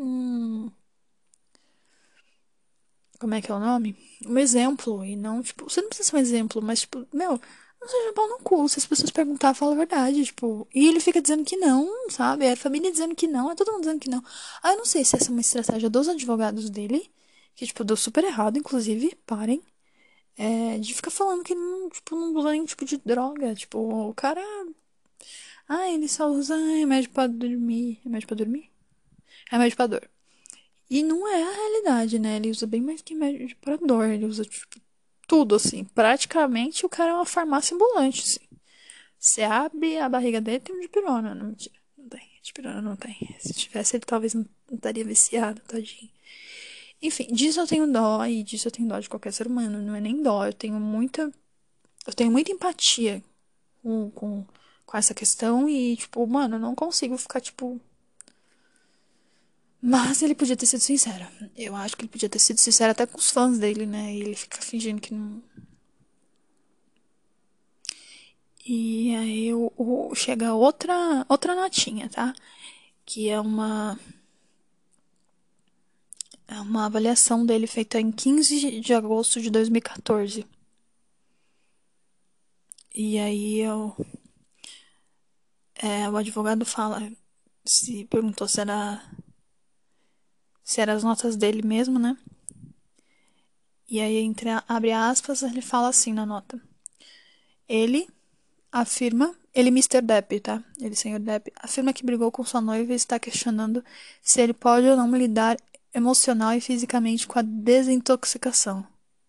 como é que é o nome? Um exemplo. E não, tipo, você não precisa ser um exemplo, mas, tipo, meu, não seja pau no cu. Se as pessoas perguntar, fala a verdade, tipo. E ele fica dizendo que não, sabe? É a família dizendo que não, é todo mundo dizendo que não. Ah, eu não sei se essa é uma estratégia dos advogados dele, que, tipo, deu super errado, inclusive, parem. De ficar falando que ele não, tipo, não usa nenhum tipo de droga. Tipo, o cara. Ah, ele só usa remédio pra dormir. Remédio pra dormir? Remédio pra dor. E não é a realidade, né? Ele usa bem mais que remédio pra dor. Ele usa, tipo, tudo, assim. Praticamente o cara é uma farmácia ambulante, assim. Você abre a barriga dele, tem um dipirona. Não, mentira. Não tem. Dipirona não tem. Se tivesse, ele talvez não estaria viciado, tadinho. Enfim, disso eu tenho dó. E disso eu tenho dó de qualquer ser humano. Não é nem dó. Eu tenho muita. Eu tenho muita empatia com, com, com essa questão. E, tipo, mano, eu não consigo ficar, tipo. Mas ele podia ter sido sincero. Eu acho que ele podia ter sido sincero até com os fãs dele, né? E ele fica fingindo que não. E aí chega outra notinha, tá? Que é uma avaliação dele feita em 15 de agosto de 2014. E aí o advogado fala, se perguntou se era as notas dele mesmo, né? E aí, abre aspas, ele fala assim na nota. Ele afirma, ele Mr. Depp, tá? Ele Sr. Depp, afirma que brigou com sua noiva e está questionando se ele pode ou não lidar emocional e fisicamente com a desintoxicação.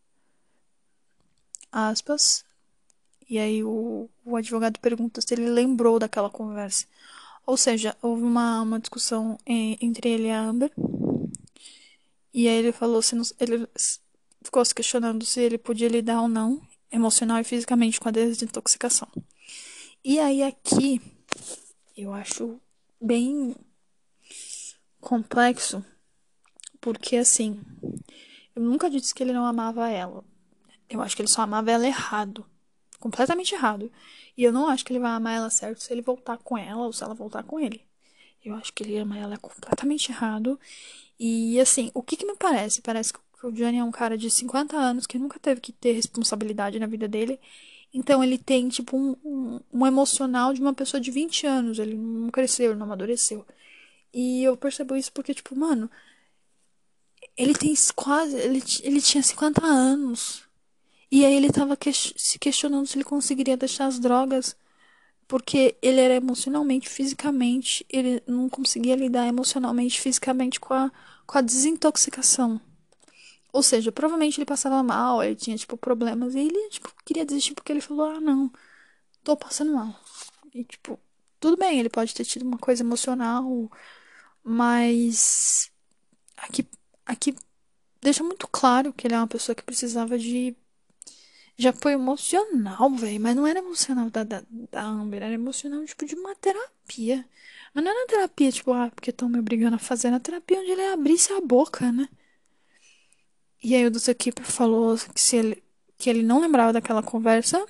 Aspas. E aí o advogado pergunta se ele lembrou daquela conversa. Ou seja, houve uma discussão entre ele e a Amber. E aí ele falou se não, ele ficou se questionando se ele podia lidar ou não, emocional e fisicamente, com a desintoxicação. E aí aqui eu acho bem complexo, porque assim, eu nunca disse que ele não amava ela. Eu acho que ele só amava ela errado. Completamente errado. E eu não acho que ele vai amar ela certo se ele voltar com ela ou se ela voltar com ele. Eu acho que ele ama ela completamente errado. E assim, o que me parece? Parece que o Johnny é um cara de 50 anos que nunca teve que ter responsabilidade na vida dele. Então ele tem, tipo, um emocional de uma pessoa de 20 anos. Ele não cresceu, ele não amadureceu. E eu percebo isso porque, tipo, mano, ele tem quase. Ele tinha 50 anos. E aí ele tava se questionando se ele conseguiria deixar as drogas. Porque ele era emocionalmente, fisicamente. Ele não conseguia lidar emocionalmente, fisicamente com a desintoxicação. Ou seja, provavelmente ele passava mal, ele tinha, tipo, problemas. E ele, tipo, queria desistir porque ele falou: ah, não, tô passando mal. E, tipo, tudo bem, ele pode ter tido uma coisa emocional, mas aqui deixa muito claro que ele é uma pessoa que precisava Já foi emocional, velho. Mas não era emocional da Amber. Era emocional, tipo, de uma terapia. Mas não era terapia, tipo, porque estão me obrigando a fazer. Era terapia onde ele abrisse a boca, né? E aí o Dr. Keeper falou que ele não lembrava daquela conversa,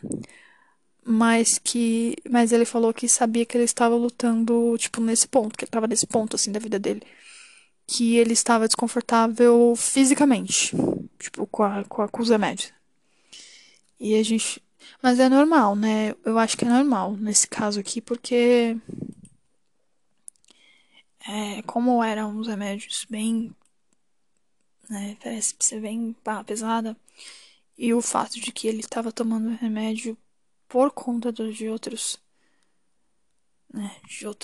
mas ele falou que sabia que ele estava lutando, tipo, nesse ponto, que ele estava nesse ponto, assim, da vida dele. Que ele estava desconfortável fisicamente, tipo, com os remédios. E a gente. Mas é normal, né? Eu acho que é normal nesse caso aqui, porque como eram uns remédios bem, né, parece ser bem pesada, e o fato de que ele estava tomando remédio por conta de outros, né,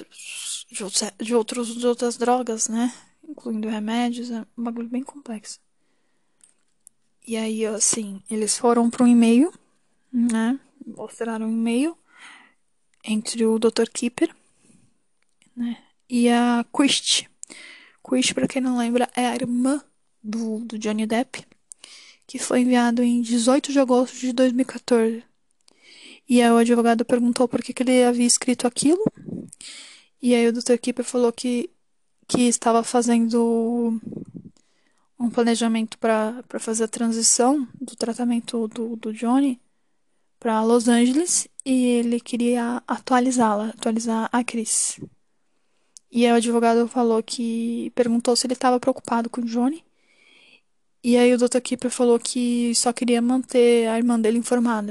de outras drogas, né, incluindo remédios, é um bagulho bem complexo. E aí, assim, eles foram para um e-mail, né, mostraram um e-mail entre o Dr. Keeper, né, e a Christie. Christie, pra quem não lembra, é a irmã do Johnny Depp, que foi enviado em 18 de agosto de 2014. E aí o advogado perguntou por que ele havia escrito aquilo. E aí o Dr. Keeper falou que estava fazendo um planejamento para fazer a transição do tratamento do Johnny para Los Angeles e ele queria atualizar a Chris. E aí o advogado falou que perguntou se ele estava preocupado com o Johnny. E aí o Dr. Keeper falou que só queria manter a irmã dele informada.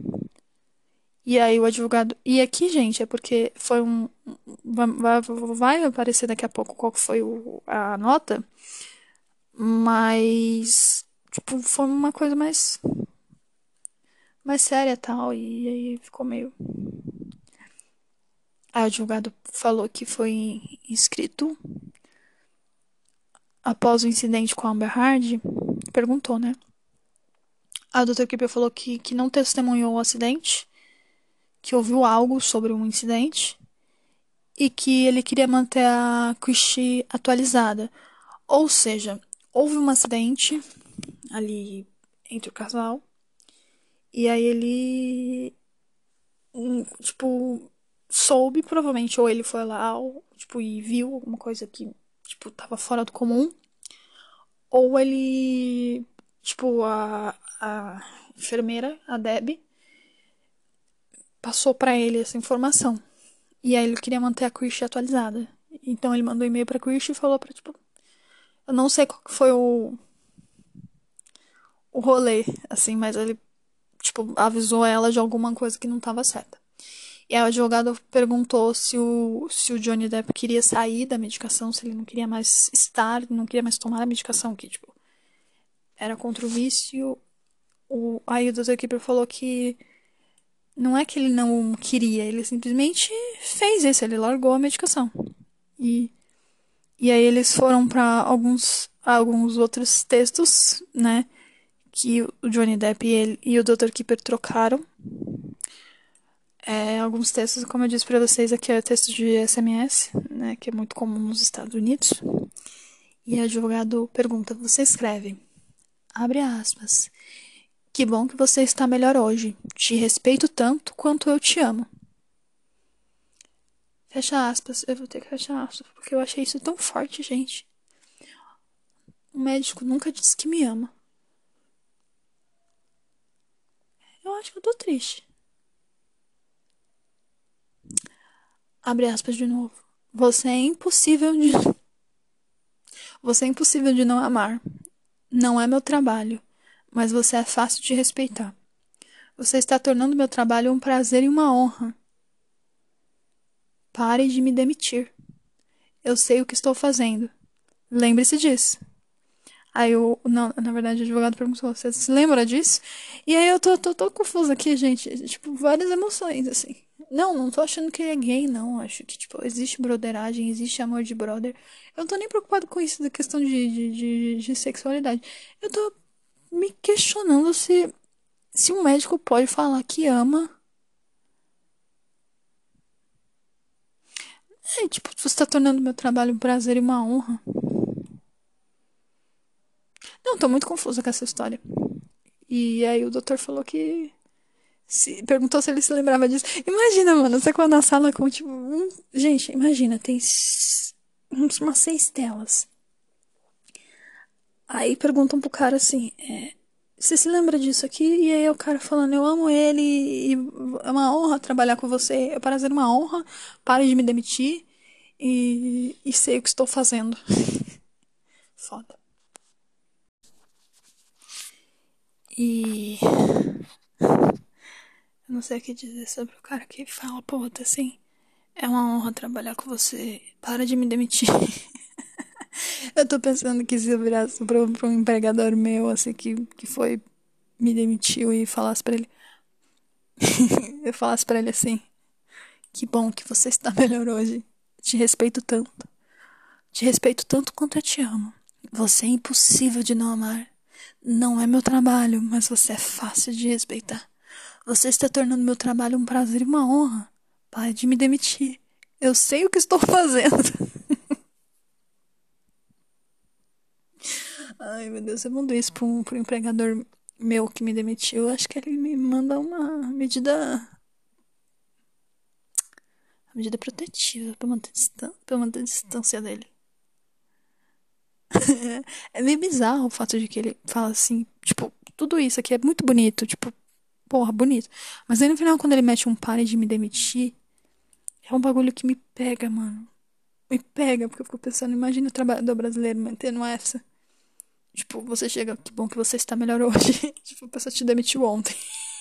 E aí o advogado. E aqui, gente, é porque foi um. Vai aparecer daqui a pouco qual que foi a nota. Mas. Tipo, foi uma coisa mais séria e tal. E aí ficou meio. Aí o advogado falou que foi inscrito após o incidente com a Amber Heard. Perguntou, né? A Dr. Keeper falou que não testemunhou o acidente, que ouviu algo sobre um incidente e que ele queria manter a Christie atualizada. Ou seja, houve um acidente ali entre o casal e aí ele, tipo, soube, provavelmente, ou ele foi lá, ou, tipo, e viu alguma coisa que, tipo, tava fora do comum, ou ele, tipo, a enfermeira, a Debbie, passou pra ele essa informação. E aí ele queria manter a Christie atualizada. Então ele mandou um e-mail pra Christie e falou pra, tipo, eu não sei qual que foi o rolê, assim, mas ele, tipo, avisou ela de alguma coisa que não tava certa. E aí o advogado perguntou se o Johnny Depp queria sair da medicação, se ele não queria mais estar, não queria mais tomar a medicação, que, tipo, era contra o vício. Aí o Dr. Keeper falou que não é que ele não queria, ele simplesmente fez isso, ele largou a medicação. E, e aí eles foram para alguns outros textos, né, que o Johnny Depp e o Dr. Keeper trocaram. Alguns textos, como eu disse para vocês, aqui é texto de SMS, né, que é muito comum nos Estados Unidos. E o advogado pergunta: você escreve, abre aspas, que bom que você está melhor hoje. Te respeito tanto quanto eu te amo. Fecha aspas. Eu vou ter que fechar aspas, porque eu achei isso tão forte, gente. O médico nunca disse que me ama. Eu acho que eu tô triste. Abre aspas de novo. Você é impossível de. Você é impossível de não amar. Não é meu trabalho, mas você é fácil de respeitar. Você está tornando meu trabalho um prazer e uma honra. Pare de me demitir. Eu sei o que estou fazendo. Lembre-se disso. Aí não, na verdade, o advogado perguntou: você se lembra disso? E aí eu tô confusa aqui, gente. Tipo, várias emoções, assim. Não tô achando que ele é gay, não. Acho que, tipo, existe broderagem, existe amor de brother. Eu não tô nem preocupado com isso da questão de sexualidade. Eu tô me questionando se um médico pode falar que ama. Tipo, você tá tornando meu trabalho um prazer e uma honra. Não, tô muito confusa com essa história. E aí o doutor falou que... perguntou se ele se lembrava disso. Imagina, mano, você quando na sala com, tipo... gente, imagina, tem umas 6 telas. Aí perguntam pro cara assim, você se lembra disso aqui? E aí o cara falando, eu amo ele e é uma honra trabalhar com você. É para ser uma honra, pare de me demitir e sei o que estou fazendo. Foda. E eu não sei o que dizer sobre o cara que fala pro outro assim, é uma honra trabalhar com você, para de me demitir. Eu tô pensando que se eu virasse pra um empregador meu, assim, que foi, me demitiu e falasse pra ele, eu falasse pra ele assim, que bom que você está melhor hoje. Te respeito tanto. Te respeito tanto quanto eu te amo. Você é impossível de não amar. Não é meu trabalho, mas você é fácil de respeitar. Você está tornando meu trabalho um prazer e uma honra. Pare de me demitir. Eu sei o que estou fazendo. Ai, meu Deus, eu mando isso pra um empregador meu que me demitiu. Eu acho que ele me manda uma medida protetiva pra manter distância dele. É meio bizarro o fato de que ele fala assim, tipo, tudo isso aqui é muito bonito, tipo, porra, bonito. Mas aí no final, quando ele mete um pare de me demitir, é um bagulho que me pega, mano. Me pega, porque eu fico pensando, imagina o trabalhador brasileiro mantendo essa. Tipo, você chega, que bom que você está melhor hoje. Tipo, a pessoa te demitiu ontem.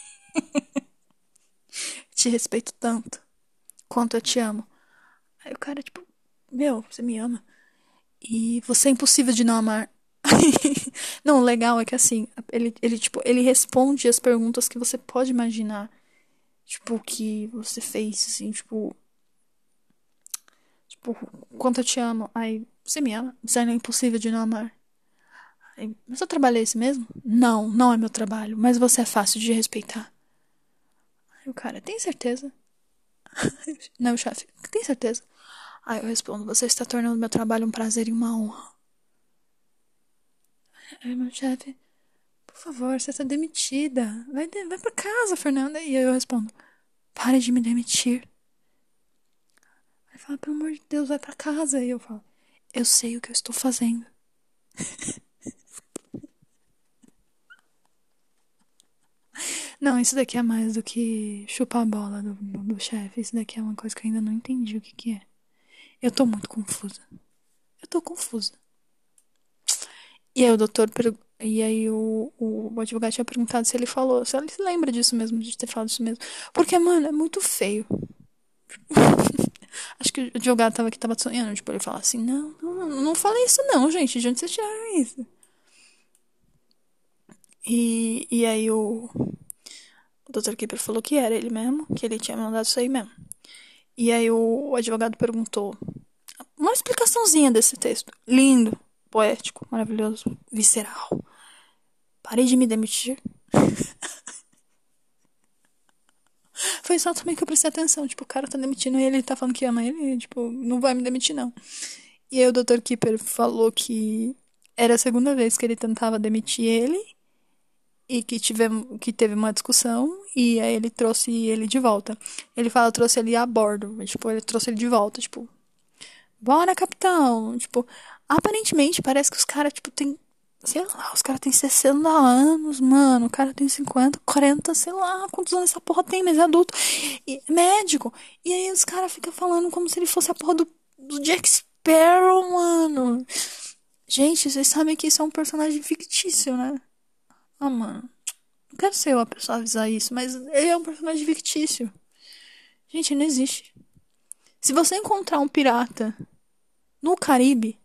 Te respeito tanto quanto eu te amo. Aí o cara, tipo, meu, você me ama. E você é impossível de não amar. Não, o legal é que assim, tipo, ele responde as perguntas que você pode imaginar. Tipo, o que você fez, assim, tipo, quanto eu te amo. Aí, você me ama? Isso é impossível de não amar. Aí, mas eu trabalhei isso mesmo? Não, não é meu trabalho, mas você é fácil de respeitar. Aí o cara, tem certeza? Não, chefe, tem certeza? Aí eu respondo, você está tornando meu trabalho um prazer e uma honra. Aí meu chefe, por favor, você está demitida. Vai pra casa, Fernanda. E aí eu respondo, pare de me demitir. Ele fala, pelo amor de Deus, vai pra casa. E eu falo, eu sei o que eu estou fazendo. Não, isso daqui é mais do que chupar a bola do chefe. Isso daqui é uma coisa que eu ainda não entendi o que que é. Eu tô muito confusa. Eu tô confusa. E aí o doutor... E aí o advogado tinha perguntado se ele falou, se ele se lembra disso mesmo, de ter falado isso mesmo. Porque, mano, é muito feio. Acho que o advogado tava sonhando, tipo, ele falar assim, não falei isso não, gente, de onde vocês tiraram isso? E aí o Dr. Kipper falou que era ele mesmo, que ele tinha mandado isso aí mesmo. E aí o advogado perguntou uma explicaçãozinha desse texto. Lindo, poético, maravilhoso, visceral. Parei de me demitir. Foi só também que eu prestei atenção. Tipo, o cara tá demitindo ele tá falando que ama ele, e, tipo, não vai me demitir, não. E aí o Dr. Kipper falou que era a segunda vez que ele tentava demitir ele e que teve uma discussão e aí ele trouxe ele de volta. Ele fala, trouxe ele a bordo, tipo, ele trouxe ele de volta, tipo, bora, capitão. Tipo, aparentemente parece que os caras, tipo, tem, sei lá, os caras têm 60 anos, mano, o cara tem 50, 40, sei lá, quantos anos essa porra tem, mas é adulto. E é médico. E aí os caras ficam falando como se ele fosse a porra do Jack Sparrow, mano. Gente, vocês sabem que isso é um personagem fictício, né? Ah, mano. Não quero ser eu a pessoa a avisar isso, mas ele é um personagem fictício. Gente, não existe. Se você encontrar um pirata no Caribe,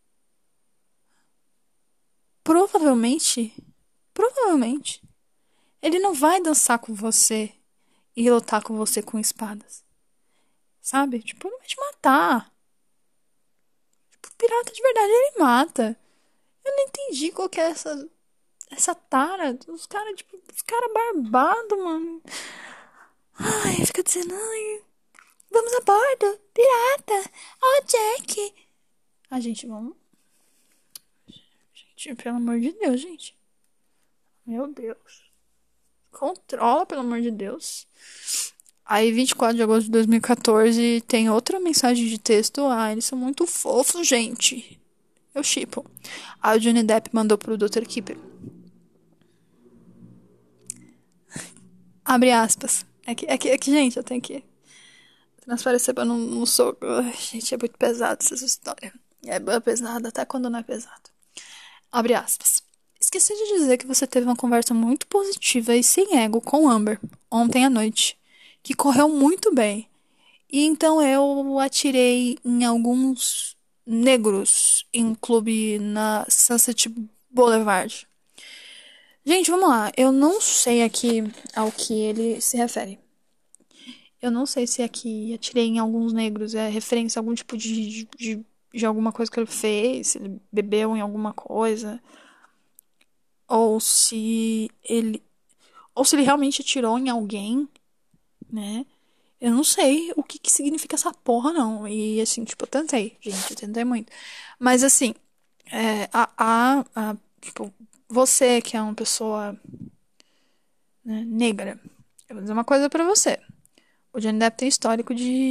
provavelmente, provavelmente, ele não vai dançar com você e lutar com você com espadas. Sabe? Tipo, ele vai te matar. Tipo, pirata de verdade, ele mata. Eu não entendi qual que é essa tara. Os caras, tipo, os caras barbados, mano. Ai, fica dizendo, ai, vamos a bordo, pirata. Oh, Jack. A gente, vamos. Gente, pelo amor de Deus, gente. Meu Deus. Controla, pelo amor de Deus. Aí, 24 de agosto de 2014, tem outra mensagem de texto. Ah, eles são muito fofos, gente. Eu shippo. Aí o Johnny Depp mandou pro Dr. Keeper. Abre aspas. Gente, eu tenho que transparecer pra não sou... Ai, gente, é muito pesado essa história. É pesado até quando não é pesado. Abre aspas. Esqueci de dizer que você teve uma conversa muito positiva e sem ego com Amber ontem à noite, que correu muito bem. E então eu atirei em alguns negros em um clube na Sunset Boulevard. Gente, vamos lá. Eu não sei aqui ao que ele se refere. Eu não sei se aqui atirei em alguns negros é referência a algum tipo de alguma coisa que ele fez, se ele bebeu em alguma coisa, ou se ele realmente atirou em alguém, né? Eu não sei o que significa essa porra, não. E assim, tipo, eu tentei, gente, eu tentei muito. Mas assim, tipo, você que é uma pessoa, né, negra, eu vou dizer uma coisa pra você. O Johnny Depp tem histórico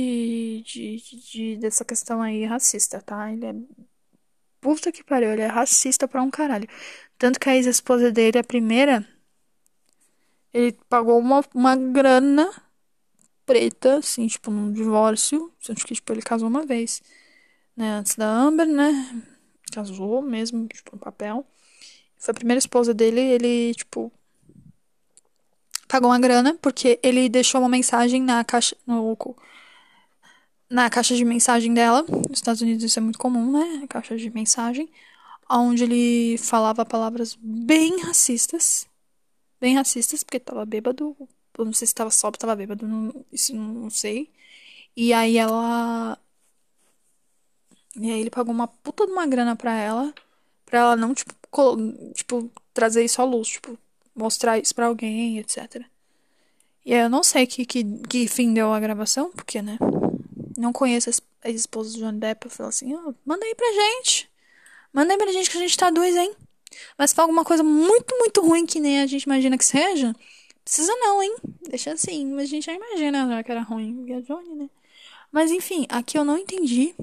dessa questão aí racista, tá? Ele é. Puta que pariu, ele é racista pra um caralho. Tanto que a ex-esposa dele, a primeira, ele pagou uma grana preta, assim, tipo, num divórcio. Tanto que, tipo, ele casou uma vez, né? Antes da Amber, né? Casou mesmo, tipo, no papel. Foi a primeira esposa dele, ele, tipo, pagou uma grana, porque ele deixou uma mensagem na caixa de mensagem dela. Nos Estados Unidos isso é muito comum, né? A caixa de mensagem. Onde ele falava palavras bem racistas. Bem racistas, porque tava bêbado. Eu não sei se tava sóbrio, tava bêbado. Isso não sei. E aí ela. E aí ele pagou uma puta de uma grana pra ela não, tipo, tipo, trazer isso à luz, tipo, mostrar isso pra alguém, etc. E aí eu não sei que fim deu a gravação, porque, né? Não conheço a esposa do Johnny Depp. Eu falo assim, ó, manda aí pra gente. Manda aí pra gente que a gente tá dois, hein? Mas se for alguma coisa muito, muito ruim que nem a gente imagina que seja, precisa não, hein? Deixa assim, mas a gente já imagina já que era ruim. E a Johnny, né? Mas enfim, aqui eu não entendi.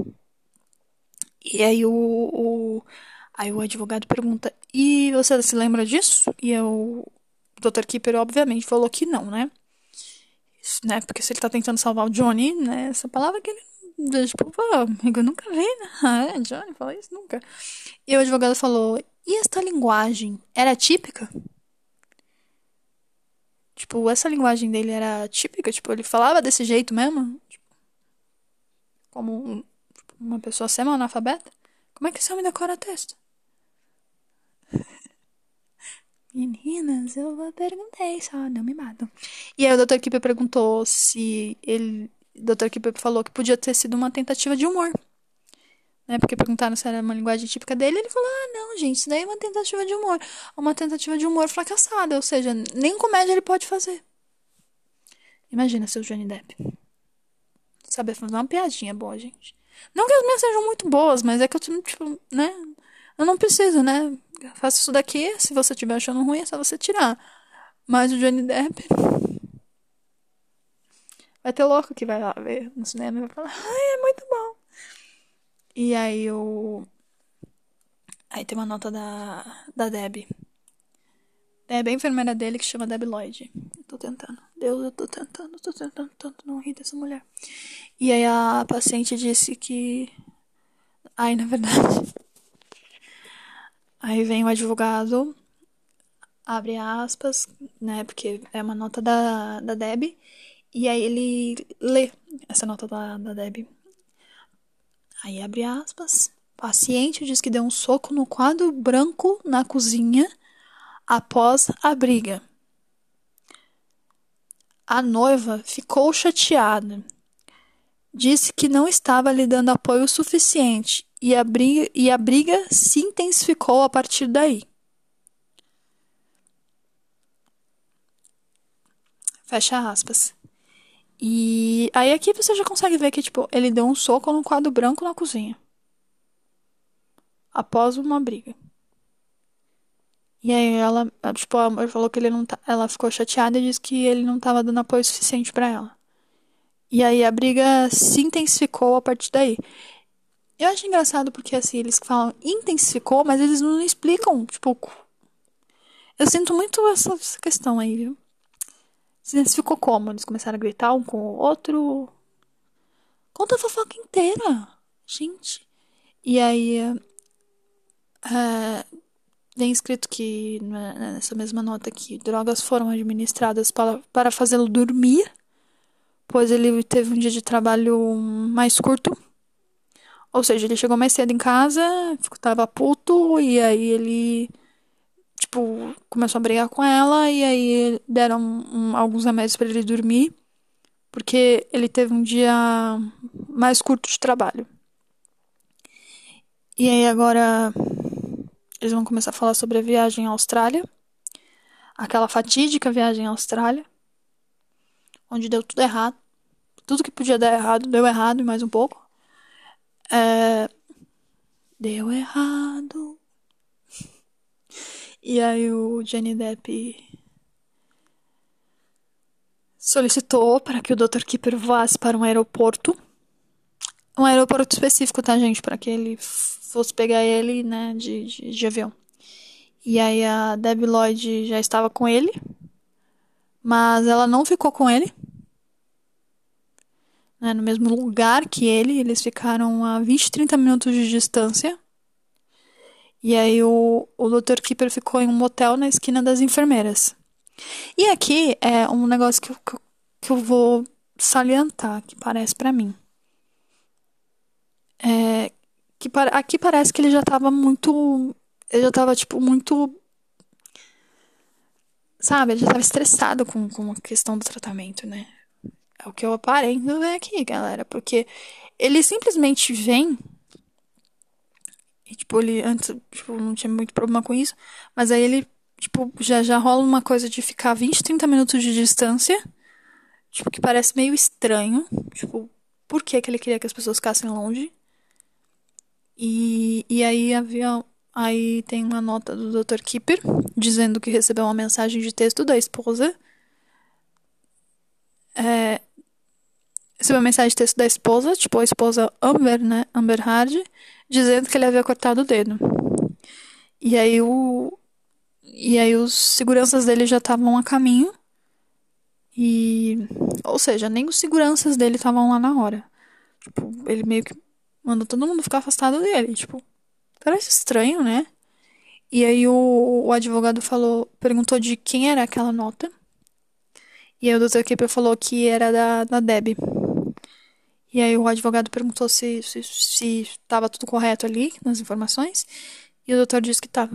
E aí aí o advogado pergunta, e você se lembra disso? E o Dr. Keeper, obviamente, falou que não, né? Isso, né? Porque se ele tá tentando salvar o Johnny, né? Essa palavra que ele. Tipo, pô, amigo, eu nunca vi, né? Ah, é, Johnny, falou isso nunca. E o advogado falou, e esta linguagem era típica? Tipo, essa linguagem dele era típica? Tipo, ele falava desse jeito mesmo? Tipo, como uma pessoa semi-analfabeta? Como é que esse homem decora texto? Meninas, eu perguntei só, não me matam. E aí o Dr. Kipper perguntou se ele. O Dr. Kipper falou que podia ter sido uma tentativa de humor. Né? Porque perguntaram se era uma linguagem típica dele. Ele falou: ah, não, gente, isso daí é uma tentativa de humor. Uma tentativa de humor fracassada. Ou seja, nem comédia ele pode fazer. Imagina seu Johnny Depp. Saber fazer uma piadinha boa, gente. Não que as minhas sejam muito boas, mas é que eu, tipo, né? Eu não preciso, né? Eu faço isso daqui, se você estiver achando ruim, é só você tirar. Mas o Johnny Depp. Vai ter louco que vai lá ver no cinema e vai falar, ai, é muito bom. E aí o. Aí tem uma nota da Debbie. Debbie é a enfermeira dele que chama Debbie Lloyd. Eu tô tentando. Deus, eu tô tentando tanto não rir dessa mulher. E aí a paciente disse que. Ai, na verdade. Aí vem o advogado, abre aspas, né? Porque é uma nota da Debbie. E aí ele lê essa nota da Debbie. Aí abre aspas. Paciente diz que deu um soco no quadro branco na cozinha após a briga. A noiva ficou chateada. Disse que não estava lhe dando apoio suficiente e a briga se intensificou a partir daí. Fecha aspas. E aí aqui você já consegue ver que, tipo, ele deu um soco no quadro branco na cozinha. Após uma briga. E aí ela, tipo, a Amber falou que ele não tá, ela ficou chateada e disse que ele não tava dando apoio suficiente pra ela. E aí a briga se intensificou a partir daí. Eu acho engraçado porque, assim, eles falam intensificou, mas eles não explicam, tipo, eu sinto muito essa questão aí, viu? Se intensificou como? Eles começaram a gritar um com o outro. Conta a fofoca inteira, gente. E aí, vem escrito que, nessa mesma nota, que drogas foram administradas para fazê-lo dormir, pois ele teve um dia de trabalho mais curto. Ou seja, ele chegou mais cedo em casa, tava puto, e aí ele, tipo, começou a brigar com ela, e aí deram alguns remédios pra ele dormir, porque ele teve um dia mais curto de trabalho. E aí agora eles vão começar a falar sobre a viagem à Austrália, aquela fatídica viagem à Austrália, onde deu tudo errado. Tudo que podia dar errado, deu errado e mais um pouco. Deu errado. E aí o Johnny Depp solicitou para que o Dr. Keeper voasse para um aeroporto. Um aeroporto específico, tá, gente? Para que ele fosse pegar ele, né, de avião. E aí a Debbie Lloyd já estava com ele, mas ela não ficou com ele, né, no mesmo lugar que ele. Eles ficaram a 20, 30 minutos de distância. E aí o Dr. Keeper ficou em um motel na esquina das enfermeiras. E aqui é um negócio que eu vou salientar, que parece pra mim. Aqui parece que ele já tava muito. Ele já tava, tipo, muito. Sabe, ele já tava estressado com a questão do tratamento, né? É o que eu aparento ver aqui, galera. Porque ele simplesmente vem. E, tipo, ele antes, tipo, não tinha muito problema com isso. Mas aí ele, tipo, já rola uma coisa de ficar 20, 30 minutos de distância. Tipo, que parece meio estranho. Tipo, por que que ele queria que as pessoas ficassem longe? E aí havia. Aí tem uma nota do Dr. Keeper dizendo que recebeu uma mensagem de texto da esposa. Recebeu uma mensagem de texto da esposa, tipo a esposa Amber, né? Amber Hard, dizendo que ele havia cortado o dedo. E aí E aí os seguranças dele já estavam a caminho. E. Ou seja, nem os seguranças dele estavam lá na hora. Tipo, ele meio que mandou todo mundo ficar afastado dele. Tipo, parece estranho, né? E aí o advogado perguntou de quem era aquela nota. E aí o Dr. Keeper falou que era da Debbie. E aí o advogado perguntou se tava tudo correto ali nas informações. E o doutor disse que tava.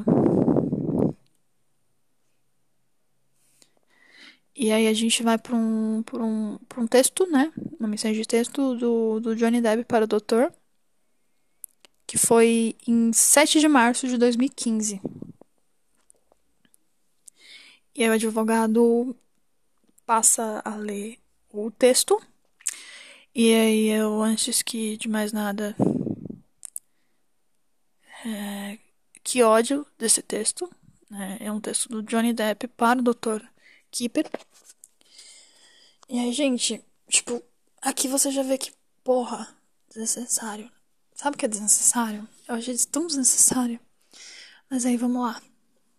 E aí a gente vai pra um texto, né? Uma mensagem de texto do Johnny Depp para o doutor. Que foi em 7 de março de 2015. E aí o advogado passa a ler o texto. E aí eu, antes que de mais nada, que ódio desse texto. Né? É um texto do Johnny Depp para o Dr. Keeper. E aí, gente, tipo, aqui você já vê que, porra, desnecessário. Sabe o que é desnecessário? Eu achei isso tão desnecessário. Mas aí, vamos lá.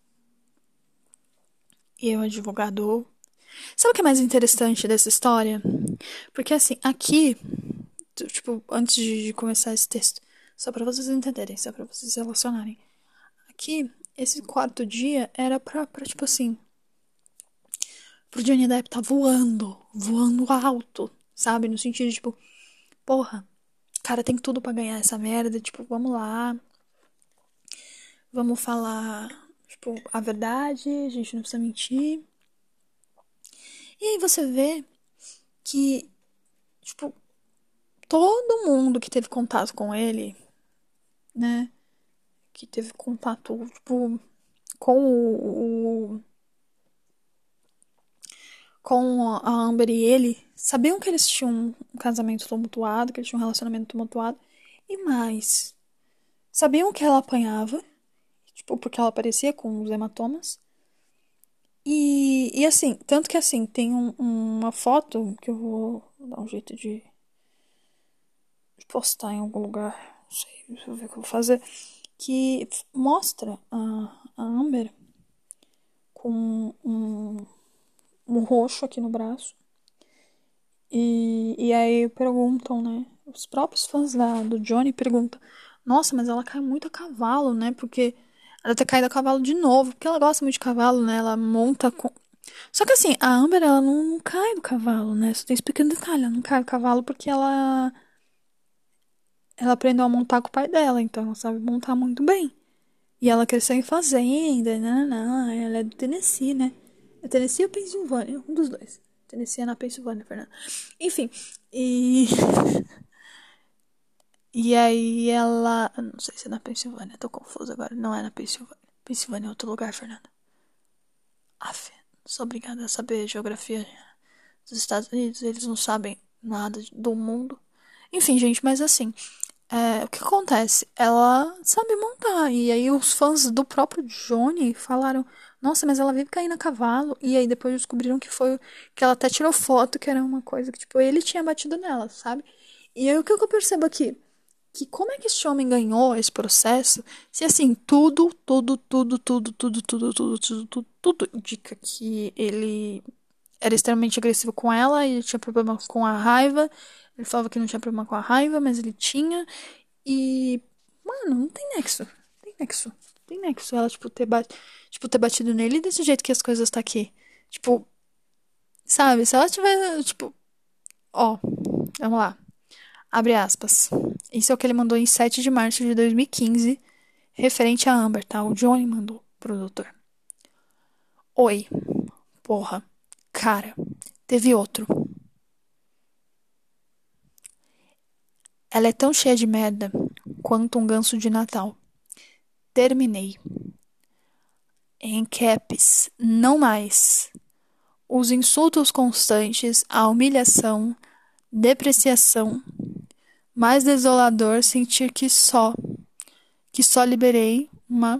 E aí, o advogado. Sabe o que é mais interessante dessa história? Porque, assim, aqui, tipo, antes de começar esse texto, só pra vocês entenderem, só pra vocês se relacionarem. Aqui, esse quarto dia era pra tipo assim, pro Johnny Depp tá voando alto, sabe? No sentido de, tipo, porra, cara tem tudo pra ganhar essa merda, tipo, vamos lá, vamos falar, tipo, a verdade, a gente não precisa mentir. E aí você vê que, tipo, todo mundo que teve contato com ele, né, que teve contato, tipo, com com a Amber e ele, sabiam que eles tinham um casamento tumultuado, que eles tinham um relacionamento tumultuado, e mais, sabiam que ela apanhava, Tipo, porque ela aparecia com os hematomas. E assim, tanto que assim, tem uma foto que eu vou dar um jeito de postar em algum lugar. Não sei, deixa eu ver o que eu vou fazer. Que mostra a Amber com um roxo aqui no braço. E aí perguntam, né? Os próprios fãs do Johnny perguntam: Nossa, mas ela cai muito a cavalo, né? Porque ela tá caído a cavalo de novo. Porque ela gosta muito de cavalo, né? Ela monta com. Só que assim, a Amber, ela não cai do cavalo, né? Só tem explicando detalhe. Ela não cai do cavalo porque ela aprendeu a montar com o pai dela. Então ela sabe montar muito bem. E ela cresceu em fazenda, não, ela é do Tennessee, né? É Tennessee ou Pensilvânia? Um dos dois. Tennessee é na Pensilvânia, Fernanda. Enfim, e... E aí ela... Não sei se é na Pensilvânia, tô confusa agora. Não é na Pensilvânia. Pensilvânia é outro lugar, Fernanda. Aff, sou obrigada a saber geografia dos Estados Unidos. Eles não sabem nada do mundo. Enfim, gente, mas assim... o que acontece? Ela sabe montar. E aí os fãs do próprio Johnny falaram: Nossa, mas ela vive caindo a cavalo. E aí depois descobriram que foi. Que ela até tirou foto, que era uma coisa que, tipo, ele tinha batido nela, sabe? E aí o que eu percebo aqui? Que como é que esse homem ganhou esse processo? Se assim, tudo indica que ele era extremamente agressivo com ela e tinha problema com a raiva. Ele falava que não tinha problema com a raiva, mas ele tinha. E, mano, não tem nexo. Tem nexo. Tem nexo ela, tipo, ter batido nele desse jeito que as coisas tá aqui. Tipo, sabe? Se ela tiver, tipo, ó, vamos lá. Abre aspas. Isso é o que ele mandou em 7 de março de 2015, referente a Amber, tá? O Johnny mandou, produtor. Oi. Porra. Cara. Teve outro. Ela é tão cheia de merda quanto um ganso de Natal. Terminei. Em caps, não mais. Os insultos constantes, a humilhação, depreciação. Mais desolador sentir que só liberei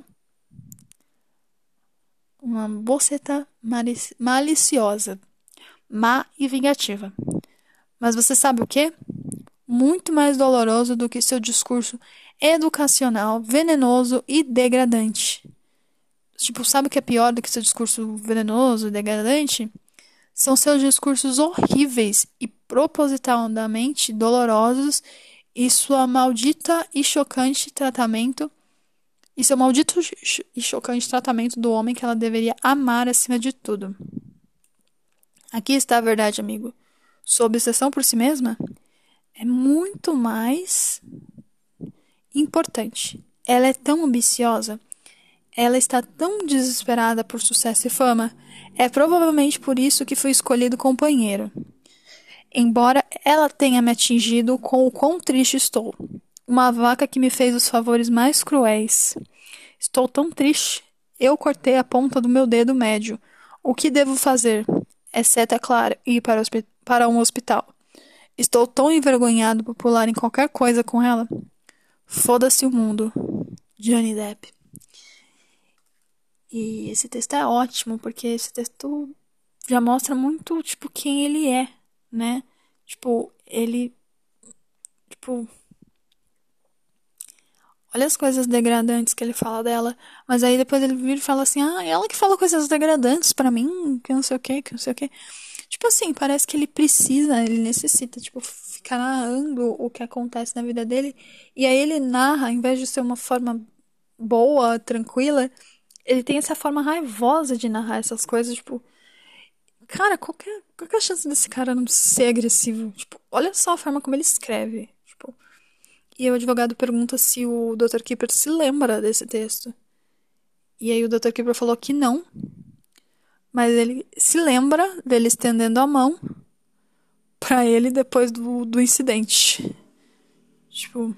uma boceta maliciosa, má e vingativa. Mas você sabe o quê? Muito mais doloroso do que seu discurso educacional, venenoso e degradante. Tipo, sabe o que é pior do que seu discurso venenoso e degradante? São seus discursos horríveis e propositalmente dolorosos e sua maldita e chocante tratamento e seu maldito e chocante tratamento do homem que ela deveria amar acima de tudo. Aqui está a verdade, amigo. Sua obsessão por si mesma é muito mais importante. Ela é tão ambiciosa, ela está tão desesperada por sucesso e fama, é provavelmente por isso que foi escolhido companheiro. Embora ela tenha me atingido com o quão triste estou. Uma vaca que me fez os favores mais cruéis. Estou tão triste. Eu cortei a ponta do meu dedo médio. O que devo fazer? Exceto, é claro, ir para um hospital. Estou tão envergonhado por pular em qualquer coisa com ela. Foda-se o mundo. Johnny Depp. E esse texto é ótimo, porque esse texto já mostra muito, tipo, quem ele é, né? Tipo, ele... Tipo... Olha as coisas degradantes que ele fala dela. Mas aí depois ele vira e fala assim: Ah, ela que fala coisas degradantes pra mim, que não sei o que, que não sei o que. Tipo assim, parece que ele necessita, tipo, ficar narrando o que acontece na vida dele. E aí ele narra, em vez de ser uma forma boa, tranquila, ele tem essa forma raivosa de narrar essas coisas, tipo. Cara, qual que é a chance desse cara não ser agressivo? Tipo, olha só a forma como ele escreve. Tipo. E o advogado pergunta se o Dr. Keeper se lembra desse texto. E aí o Dr. Keeper falou que não. Mas ele se lembra dele estendendo a mão pra ele depois do incidente. Tipo.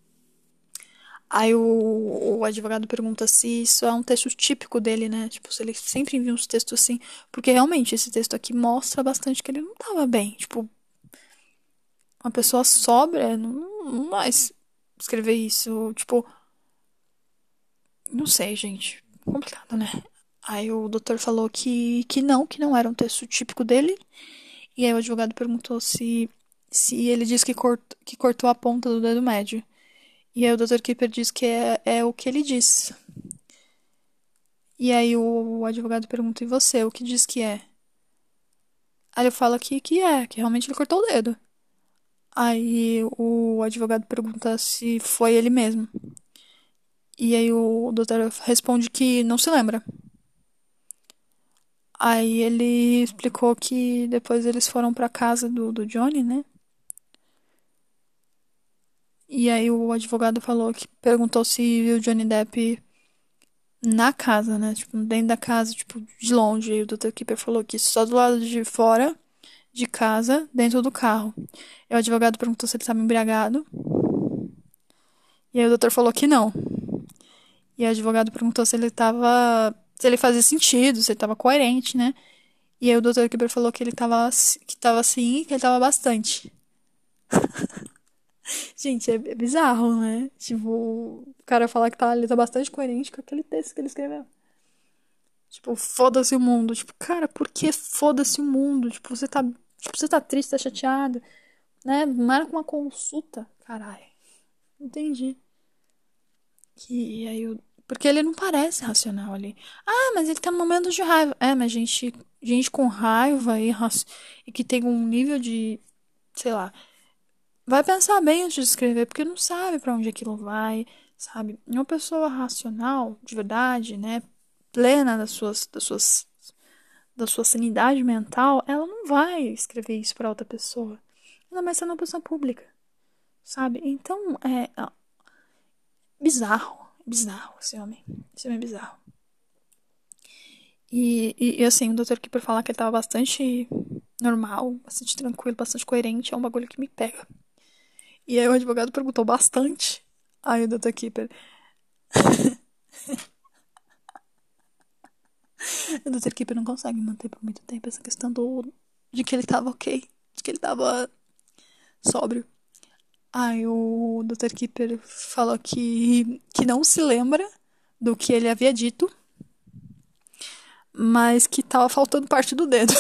Aí o advogado pergunta se isso é um texto típico dele, né? Tipo, se ele sempre envia uns textos assim. Porque realmente esse texto aqui mostra bastante que ele não tava bem. Tipo, uma pessoa sóbria não vai escrever isso. Tipo, Não sei, gente. Complicado, né? Aí o doutor falou que não era um texto típico dele. E aí o advogado perguntou se ele disse que cortou a ponta do dedo médio. E aí o doutor Kipper disse que é o que ele disse. E aí o advogado pergunta, e você, o que diz que é? Aí eu falo que realmente ele cortou o dedo. Aí o advogado pergunta se foi ele mesmo. E aí o doutor responde que não se lembra. Aí ele explicou que depois eles foram pra casa do Johnny, né? E aí o advogado falou que perguntou se viu o Johnny Depp na casa, né? Tipo, dentro da casa, tipo, de longe. E o Dr. Kipper falou que só do lado de fora de casa, dentro do carro. E o advogado perguntou se ele estava embriagado. E aí o doutor falou que não. E o advogado perguntou se ele tava. Se ele fazia sentido, se ele tava coerente, né? E aí o Dr. Kipper falou que ele tava, que tava sim e que ele tava bastante. Gente, é bizarro, né? Tipo, o cara falar que ele tá bastante coerente com aquele texto que ele escreveu. Tipo, foda-se o mundo. Tipo, cara, por que foda-se o mundo? Tipo, você tá triste, tá chateado, né? Marca uma consulta. Caralho. Entendi. Que aí eu... Porque ele não parece racional ali. Ah, mas ele tá num momento de raiva. É, mas gente com raiva e que tem um nível de, sei lá, vai pensar bem antes de escrever, porque não sabe pra onde aquilo vai, sabe? Uma pessoa racional, de verdade, né, plena da sua sanidade mental, ela não vai escrever isso pra outra pessoa. Ainda mais sendo uma pessoa pública, sabe? Então, bizarro esse homem. Esse homem é bizarro. E assim, o Dr. Kipper falar que ele tava bastante normal, bastante tranquilo, bastante coerente, é um bagulho que me pega. E aí o advogado perguntou bastante. Aí o Dr. Kipper. O Dr. Kipper não consegue manter por muito tempo essa questão de que ele tava ok. De que ele tava sóbrio. Aí o Dr. Kipper falou que não se lembra do que ele havia dito, mas que tava faltando parte do dedo.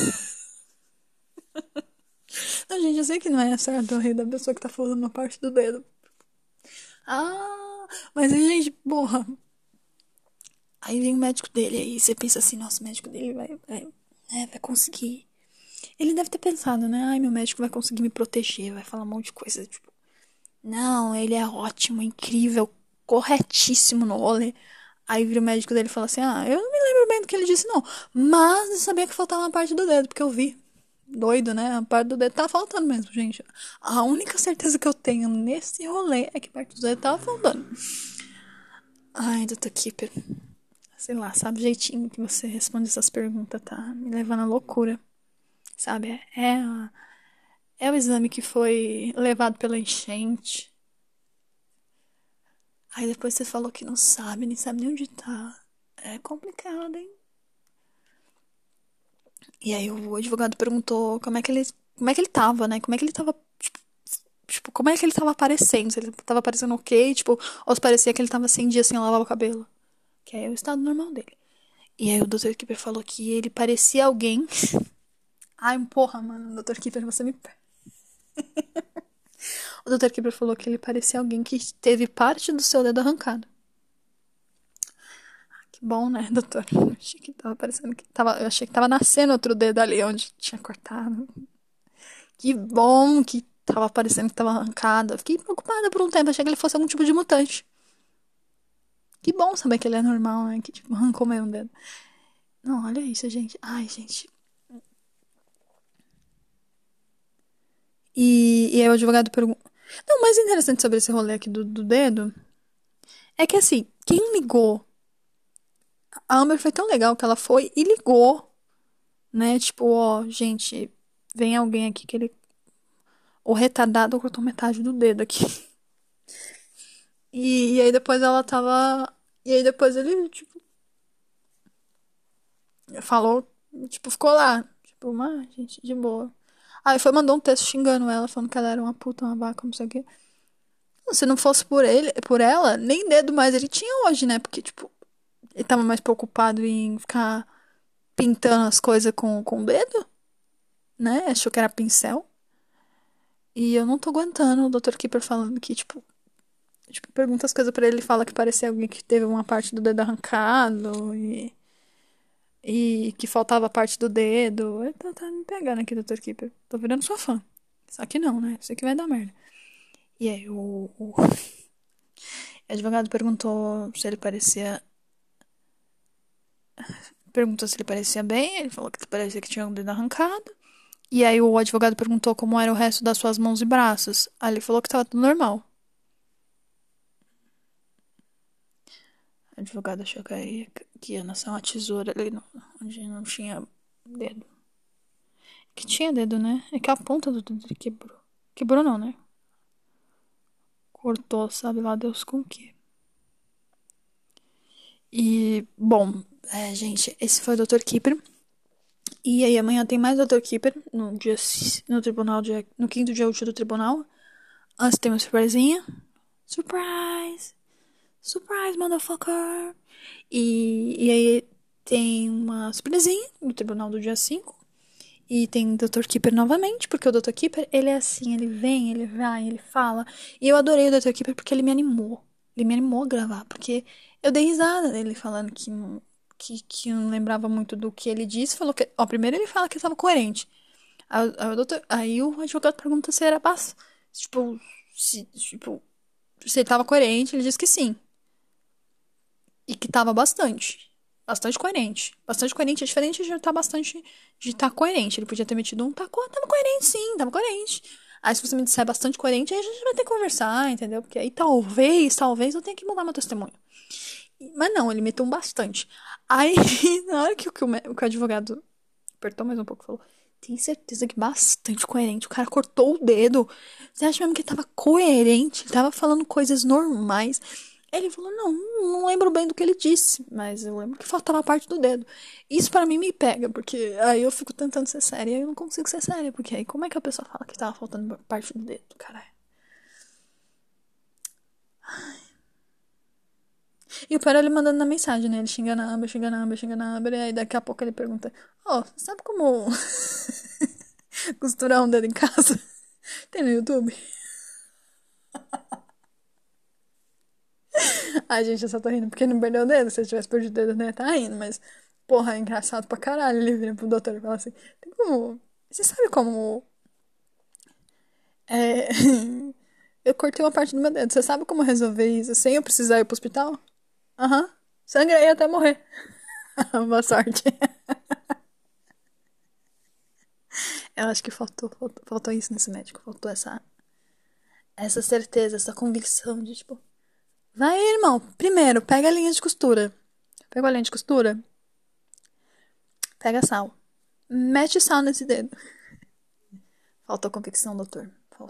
Não, gente, eu sei que não é certo eu rir da pessoa que tá falando uma parte do dedo. Ah, mas aí, gente, porra. Aí vem o médico dele, aí você pensa assim, nossa, o médico dele vai conseguir. Ele deve ter pensado, né? Ai, meu médico vai conseguir me proteger, vai falar um monte de coisa, tipo, não, ele é ótimo, incrível, corretíssimo no rolê. Aí vira o médico dele e fala assim, ah, eu não me lembro bem do que ele disse, não. Mas eu sabia que faltava uma parte do dedo, porque eu vi. Doido, né? A parte do dedo tá faltando mesmo, gente. A única certeza que eu tenho nesse rolê é que parte do dedo tava faltando. Ai, Dr. Keeper. Sei lá, sabe o jeitinho que você responde essas perguntas, tá me levando à loucura. Sabe? É o exame que foi levado pela enchente. Aí depois você falou que não sabe, nem sabe nem onde tá. É complicado, hein? E aí o advogado perguntou como é que ele tava, né? Como é que ele tava, como é que ele tava aparecendo? Se ele tava aparecendo ok, tipo, ou se parecia que ele tava sem dia sem lavar o cabelo. Que é o estado normal dele. E aí o Dr. Kipper falou que ele parecia alguém. Ai, porra, mano, Dr. Kipper, você me. O Dr. Kipper falou que ele parecia alguém que teve parte do seu dedo arrancado. Que bom, né, doutor? Eu achei que tava parecendo que tava. Eu achei que tava nascendo outro dedo ali onde tinha cortado. Que bom que tava parecendo que tava arrancado. Eu fiquei preocupada por um tempo, achei que ele fosse algum tipo de mutante. Que bom saber que ele é normal, né? Que tipo, arrancou meio um dedo. Não, olha isso, gente. Ai, gente. E aí o advogado pergunta. Não, o mais interessante sobre esse rolê aqui do dedo é que assim, quem ligou? A Amber foi tão legal que ela foi e ligou, né? Tipo, ó, gente, vem alguém aqui que ele. O retardado cortou metade do dedo aqui. E aí depois ela tava. E aí depois ele, tipo, falou, tipo, ficou lá. Tipo, uma gente, de boa. Aí foi, mandou um texto xingando ela, falando que ela era uma puta, uma vaca, não sei o quê. Se não fosse por ela, nem dedo mais ele tinha hoje, né? Porque, tipo, ele tava mais preocupado em ficar pintando as coisas com o dedo, né? Achou que era pincel. E eu não tô aguentando o Dr. Keeper falando que, tipo, pergunta as coisas pra ele e fala que parecia alguém que teve uma parte do dedo arrancado e que faltava parte do dedo. Ele tá me pegando aqui, Dr. Keeper. Tô virando sua fã. Só que não, né? Isso aqui vai dar merda. E aí, o advogado perguntou se ele parecia. Perguntou se ele parecia bem. Ele falou que parecia que tinha um dedo arrancado. E aí, o advogado perguntou como era o resto das suas mãos e braços. Aí ele falou que tava tudo normal. O advogado achou que ia nascer uma tesoura ali onde não tinha dedo. Que tinha dedo, né? É que a ponta do dedo quebrou. Quebrou não, né? Cortou, sabe lá Deus com o quê. E, bom, gente, esse foi o Dr. Keeper. E aí amanhã tem mais Dr. Keeper no tribunal, no quinto dia útil do tribunal. Antes tem uma surpresinha. Surprise! Surprise, motherfucker! E aí tem uma surpresinha no tribunal do dia 5. E tem Dr. Keeper novamente, porque o Dr. Keeper, ele é assim, ele vem, ele vai, ele fala. E eu adorei o Dr. Keeper porque ele me animou. Ele me animou a gravar, porque eu dei risada dele falando que não lembrava muito do que ele disse. Falou que, ó, primeiro ele fala que estava coerente. Aí o advogado pergunta se era se ele estava coerente, ele disse que sim. E que estava bastante. Bastante coerente. Bastante coerente é diferente de estar bastante. De estar coerente. Ele podia ter metido um. Tava coerente, sim, tava coerente. Aí, se você me disser bastante coerente, aí a gente vai ter que conversar, entendeu? Porque aí talvez eu tenha que mudar meu testemunho. Mas não, ele meteu um bastante. Aí, na hora que o advogado apertou mais um pouco, falou: tem certeza que bastante coerente. O cara cortou o dedo. Você acha mesmo que ele tava coerente? Ele tava falando coisas normais. Ele falou, não lembro bem do que ele disse, mas eu lembro que faltava parte do dedo. Isso pra mim me pega, porque aí eu fico tentando ser séria e eu não consigo ser séria, porque aí como é que a pessoa fala que tava faltando parte do dedo, caralho? E o pior é ele mandando na mensagem, né? Ele xingando a Amber, e aí daqui a pouco ele pergunta, sabe como costurar um dedo em casa? Tem no YouTube? Ai, gente, eu só tô rindo porque não perdeu o dedo. Se eu tivesse perdido o dedo, né? Tá rindo, mas, porra, é engraçado pra caralho. Ele vira pro doutor e fala assim: tem como. Você sabe como. É... eu cortei uma parte do meu dedo. Você sabe como resolver isso sem eu precisar ir pro hospital? Aham. Sangrei até morrer. Boa sorte. Eu acho que faltou isso nesse médico. Faltou essa certeza, essa convicção de, tipo, vai, irmão. Primeiro, pega a linha de costura. Pega a linha de costura. Pega sal. Mete sal nesse dedo. Faltou convicção, doutor.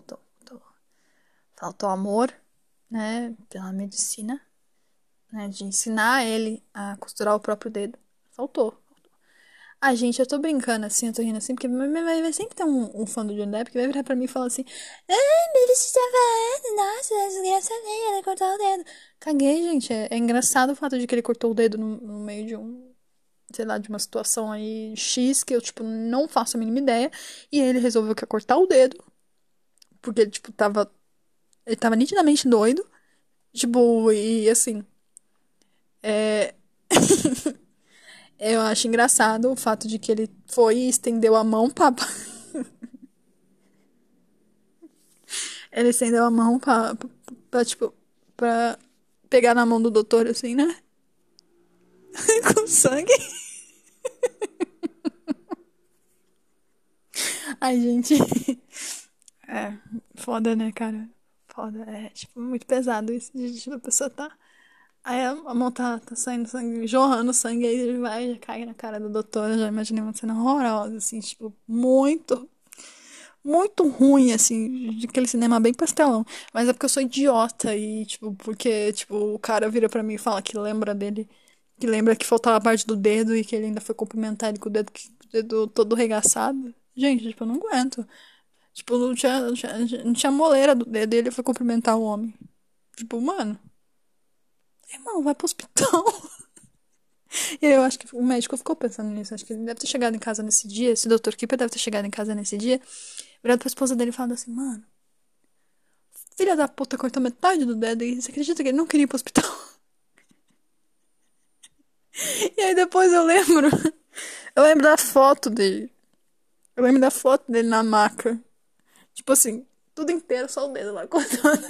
Faltou amor, né? Pela medicina. Né, de ensinar ele a costurar o próprio dedo. Faltou. Ah, gente, eu tô brincando assim, eu tô rindo assim, porque vai sempre ter um fã do Johnny Depp que vai virar pra mim e falar assim: ai, meu Deus, você tá falando? Nossa, a desgraça dele, ele cortou o dedo. Caguei, gente. É engraçado o fato de que ele cortou o dedo no meio de sei lá, de uma situação aí X que eu, tipo, não faço a mínima ideia. E ele resolveu que ia cortar o dedo, porque ele, tipo, ele tava nitidamente doido. Tipo, e assim. É. Eu acho engraçado o fato de que ele foi e estendeu a mão pra. Ele estendeu a mão tipo, pra pegar na mão do doutor, assim, né? Com sangue. Ai, gente. É, foda, né, cara? Foda. É, tipo, muito pesado isso. De, tipo, a pessoa tá. Aí a mão tá saindo sangue, jorrando sangue, aí ele vai e cai na cara do doutor. Eu já imaginei uma cena horrorosa, assim, tipo, muito, muito ruim, assim, de aquele cinema bem pastelão. Mas é porque eu sou idiota e, tipo, porque, tipo, o cara vira pra mim e fala que lembra dele, que lembra que faltava parte do dedo e que ele ainda foi cumprimentar ele com o dedo todo regaçado. Gente, tipo, eu não aguento. Tipo, não tinha moleira do dedo dele, foi cumprimentar o homem. Tipo, mano, irmão, vai pro hospital. E eu acho que o médico ficou pensando nisso. Acho que ele deve ter chegado em casa nesse dia. Esse Dr. Keeper deve ter chegado em casa nesse dia. Virado pra esposa dele e falando assim: mano, filha da puta cortou metade do dedo. E você acredita que ele não queria ir pro hospital? E aí depois eu lembro. Eu lembro da foto dele. Eu lembro da foto dele na maca. Tipo assim, tudo inteiro, só o dedo lá cortando.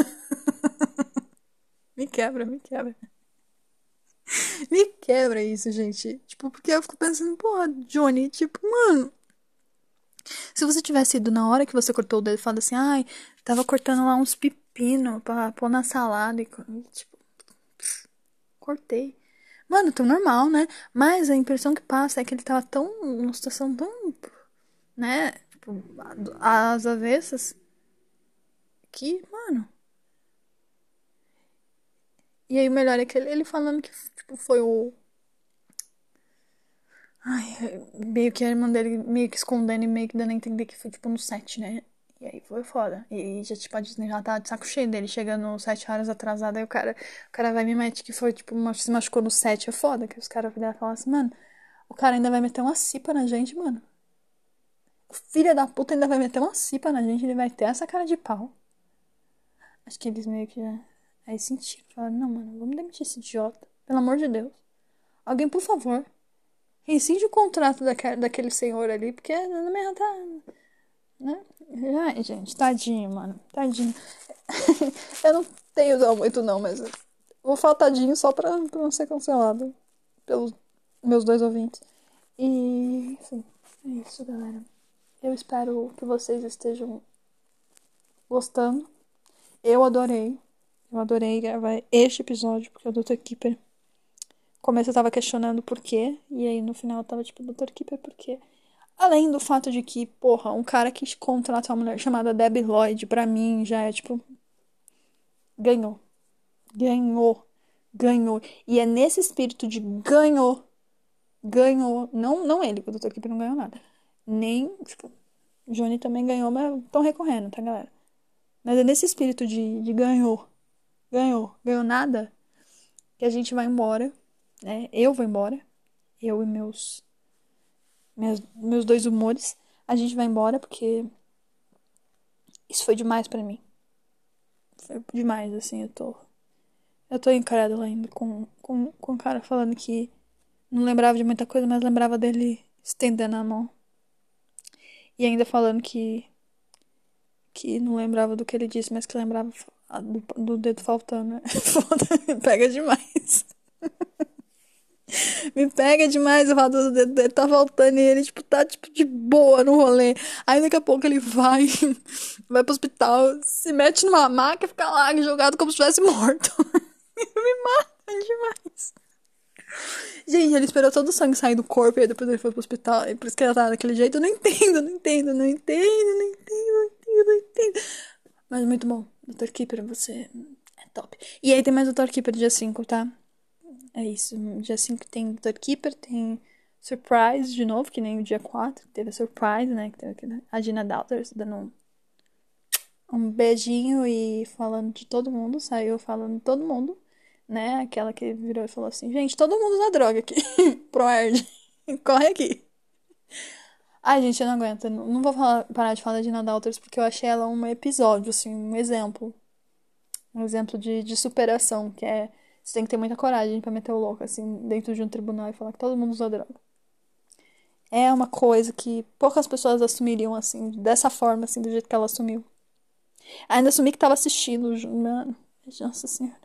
Me quebra, me quebra. Me quebra isso, gente. Tipo, porque eu fico pensando, porra, Johnny, tipo, mano. Se você tivesse ido na hora que você cortou o dedo e falado assim, ai, tava cortando lá uns pepino pra pôr na salada e tipo, cortei. Mano, tão normal, né? Mas a impressão que passa é que ele tava tão, numa situação tão, né, tipo, às avessas, que, mano. E aí o melhor é que ele falando que, tipo, foi o. Ai, meio que a irmã dele meio que escondendo e meio que dando a entender que foi, tipo, no set, né? E aí foi foda. E já, tipo, a Disney já tá de saco cheio dele, chegando 7 horas atrasado, aí o cara vai me mete que foi, tipo, se machucou no set, é foda, que os caras viram e falam assim, mano, o cara ainda vai meter uma cipa na gente, mano. O filho da puta ainda vai meter uma cipa na gente, ele vai ter essa cara de pau. Acho que eles meio que já... Aí sentiram, falaram, não, mano, vamos demitir esse idiota, pelo amor de Deus. Alguém, por favor, rescinde o contrato daquele senhor ali, porque na minha tá... Né? Ai, gente, tadinho, mano. Tadinho. Eu não tenho dó muito, não, mas vou falar tadinho só pra não ser cancelado pelos meus 2 ouvintes. E, enfim, é isso, galera. Eu espero que vocês estejam gostando. Eu adorei. Eu adorei gravar este episódio, porque o Dr. Keeper. No começo eu tava questionando por quê, e aí no final eu tava tipo, Dr. Keeper, por quê? Além do fato de que, porra, um cara que contrata uma mulher chamada Debbie Lloyd, pra mim, já é tipo. Ganhou. Ganhou. Ganhou. E é nesse espírito de ganhou. Ganhou. Não ele, porque o Dr. Keeper não ganhou nada. Nem, tipo, Johnny também ganhou, mas estão recorrendo, tá, galera? Mas é nesse espírito de ganhou. Ganhou. Ganhou nada. Que a gente vai embora. Né? Eu vou embora. Eu e meus 2 humores. A gente vai embora porque isso foi demais pra mim. Foi demais, assim, eu tô encarado lá ainda com o cara falando que não lembrava de muita coisa, mas lembrava dele estendendo a mão. E ainda falando que não lembrava do que ele disse, mas que lembrava do dedo faltando. Foda, me pega demais. Me pega demais o fato do dedo dele tá faltando e ele, tipo, tá, tipo, de boa no rolê. Aí daqui a pouco ele vai pro hospital, se mete numa maca e fica lá jogado como se estivesse morto. Me mata demais. Gente, ele esperou todo o sangue sair do corpo e aí depois ele foi pro hospital. E por isso que ela tá daquele jeito. Eu não entendo, não entendo, não entendo, não entendo, não entendo, não entendo. Mas muito bom. Dr. Keeper, você é top. E aí tem mais Dr. Keeper dia 5, tá? É isso. Dia 5 tem Dr. Keeper, tem Surprise de novo, que nem o dia 4. Que teve a Surprise, né? Que teve a Gina Daughters dando um beijinho e falando de todo mundo. Saiu falando de todo mundo. Né? Aquela que virou e falou assim, gente, todo mundo usa droga aqui. Proerd, corre aqui. Ai, gente, eu não aguento. Não vou parar de falar de Gina Daughters porque eu achei ela um episódio, assim, um exemplo. Um exemplo de superação, que é... Você tem que ter muita coragem pra meter o louco, assim, dentro de um tribunal e falar que todo mundo usa droga. É uma coisa que poucas pessoas assumiriam, assim, dessa forma, assim, do jeito que ela assumiu. Ainda assumi que tava assistindo, mano. Nossa senhora.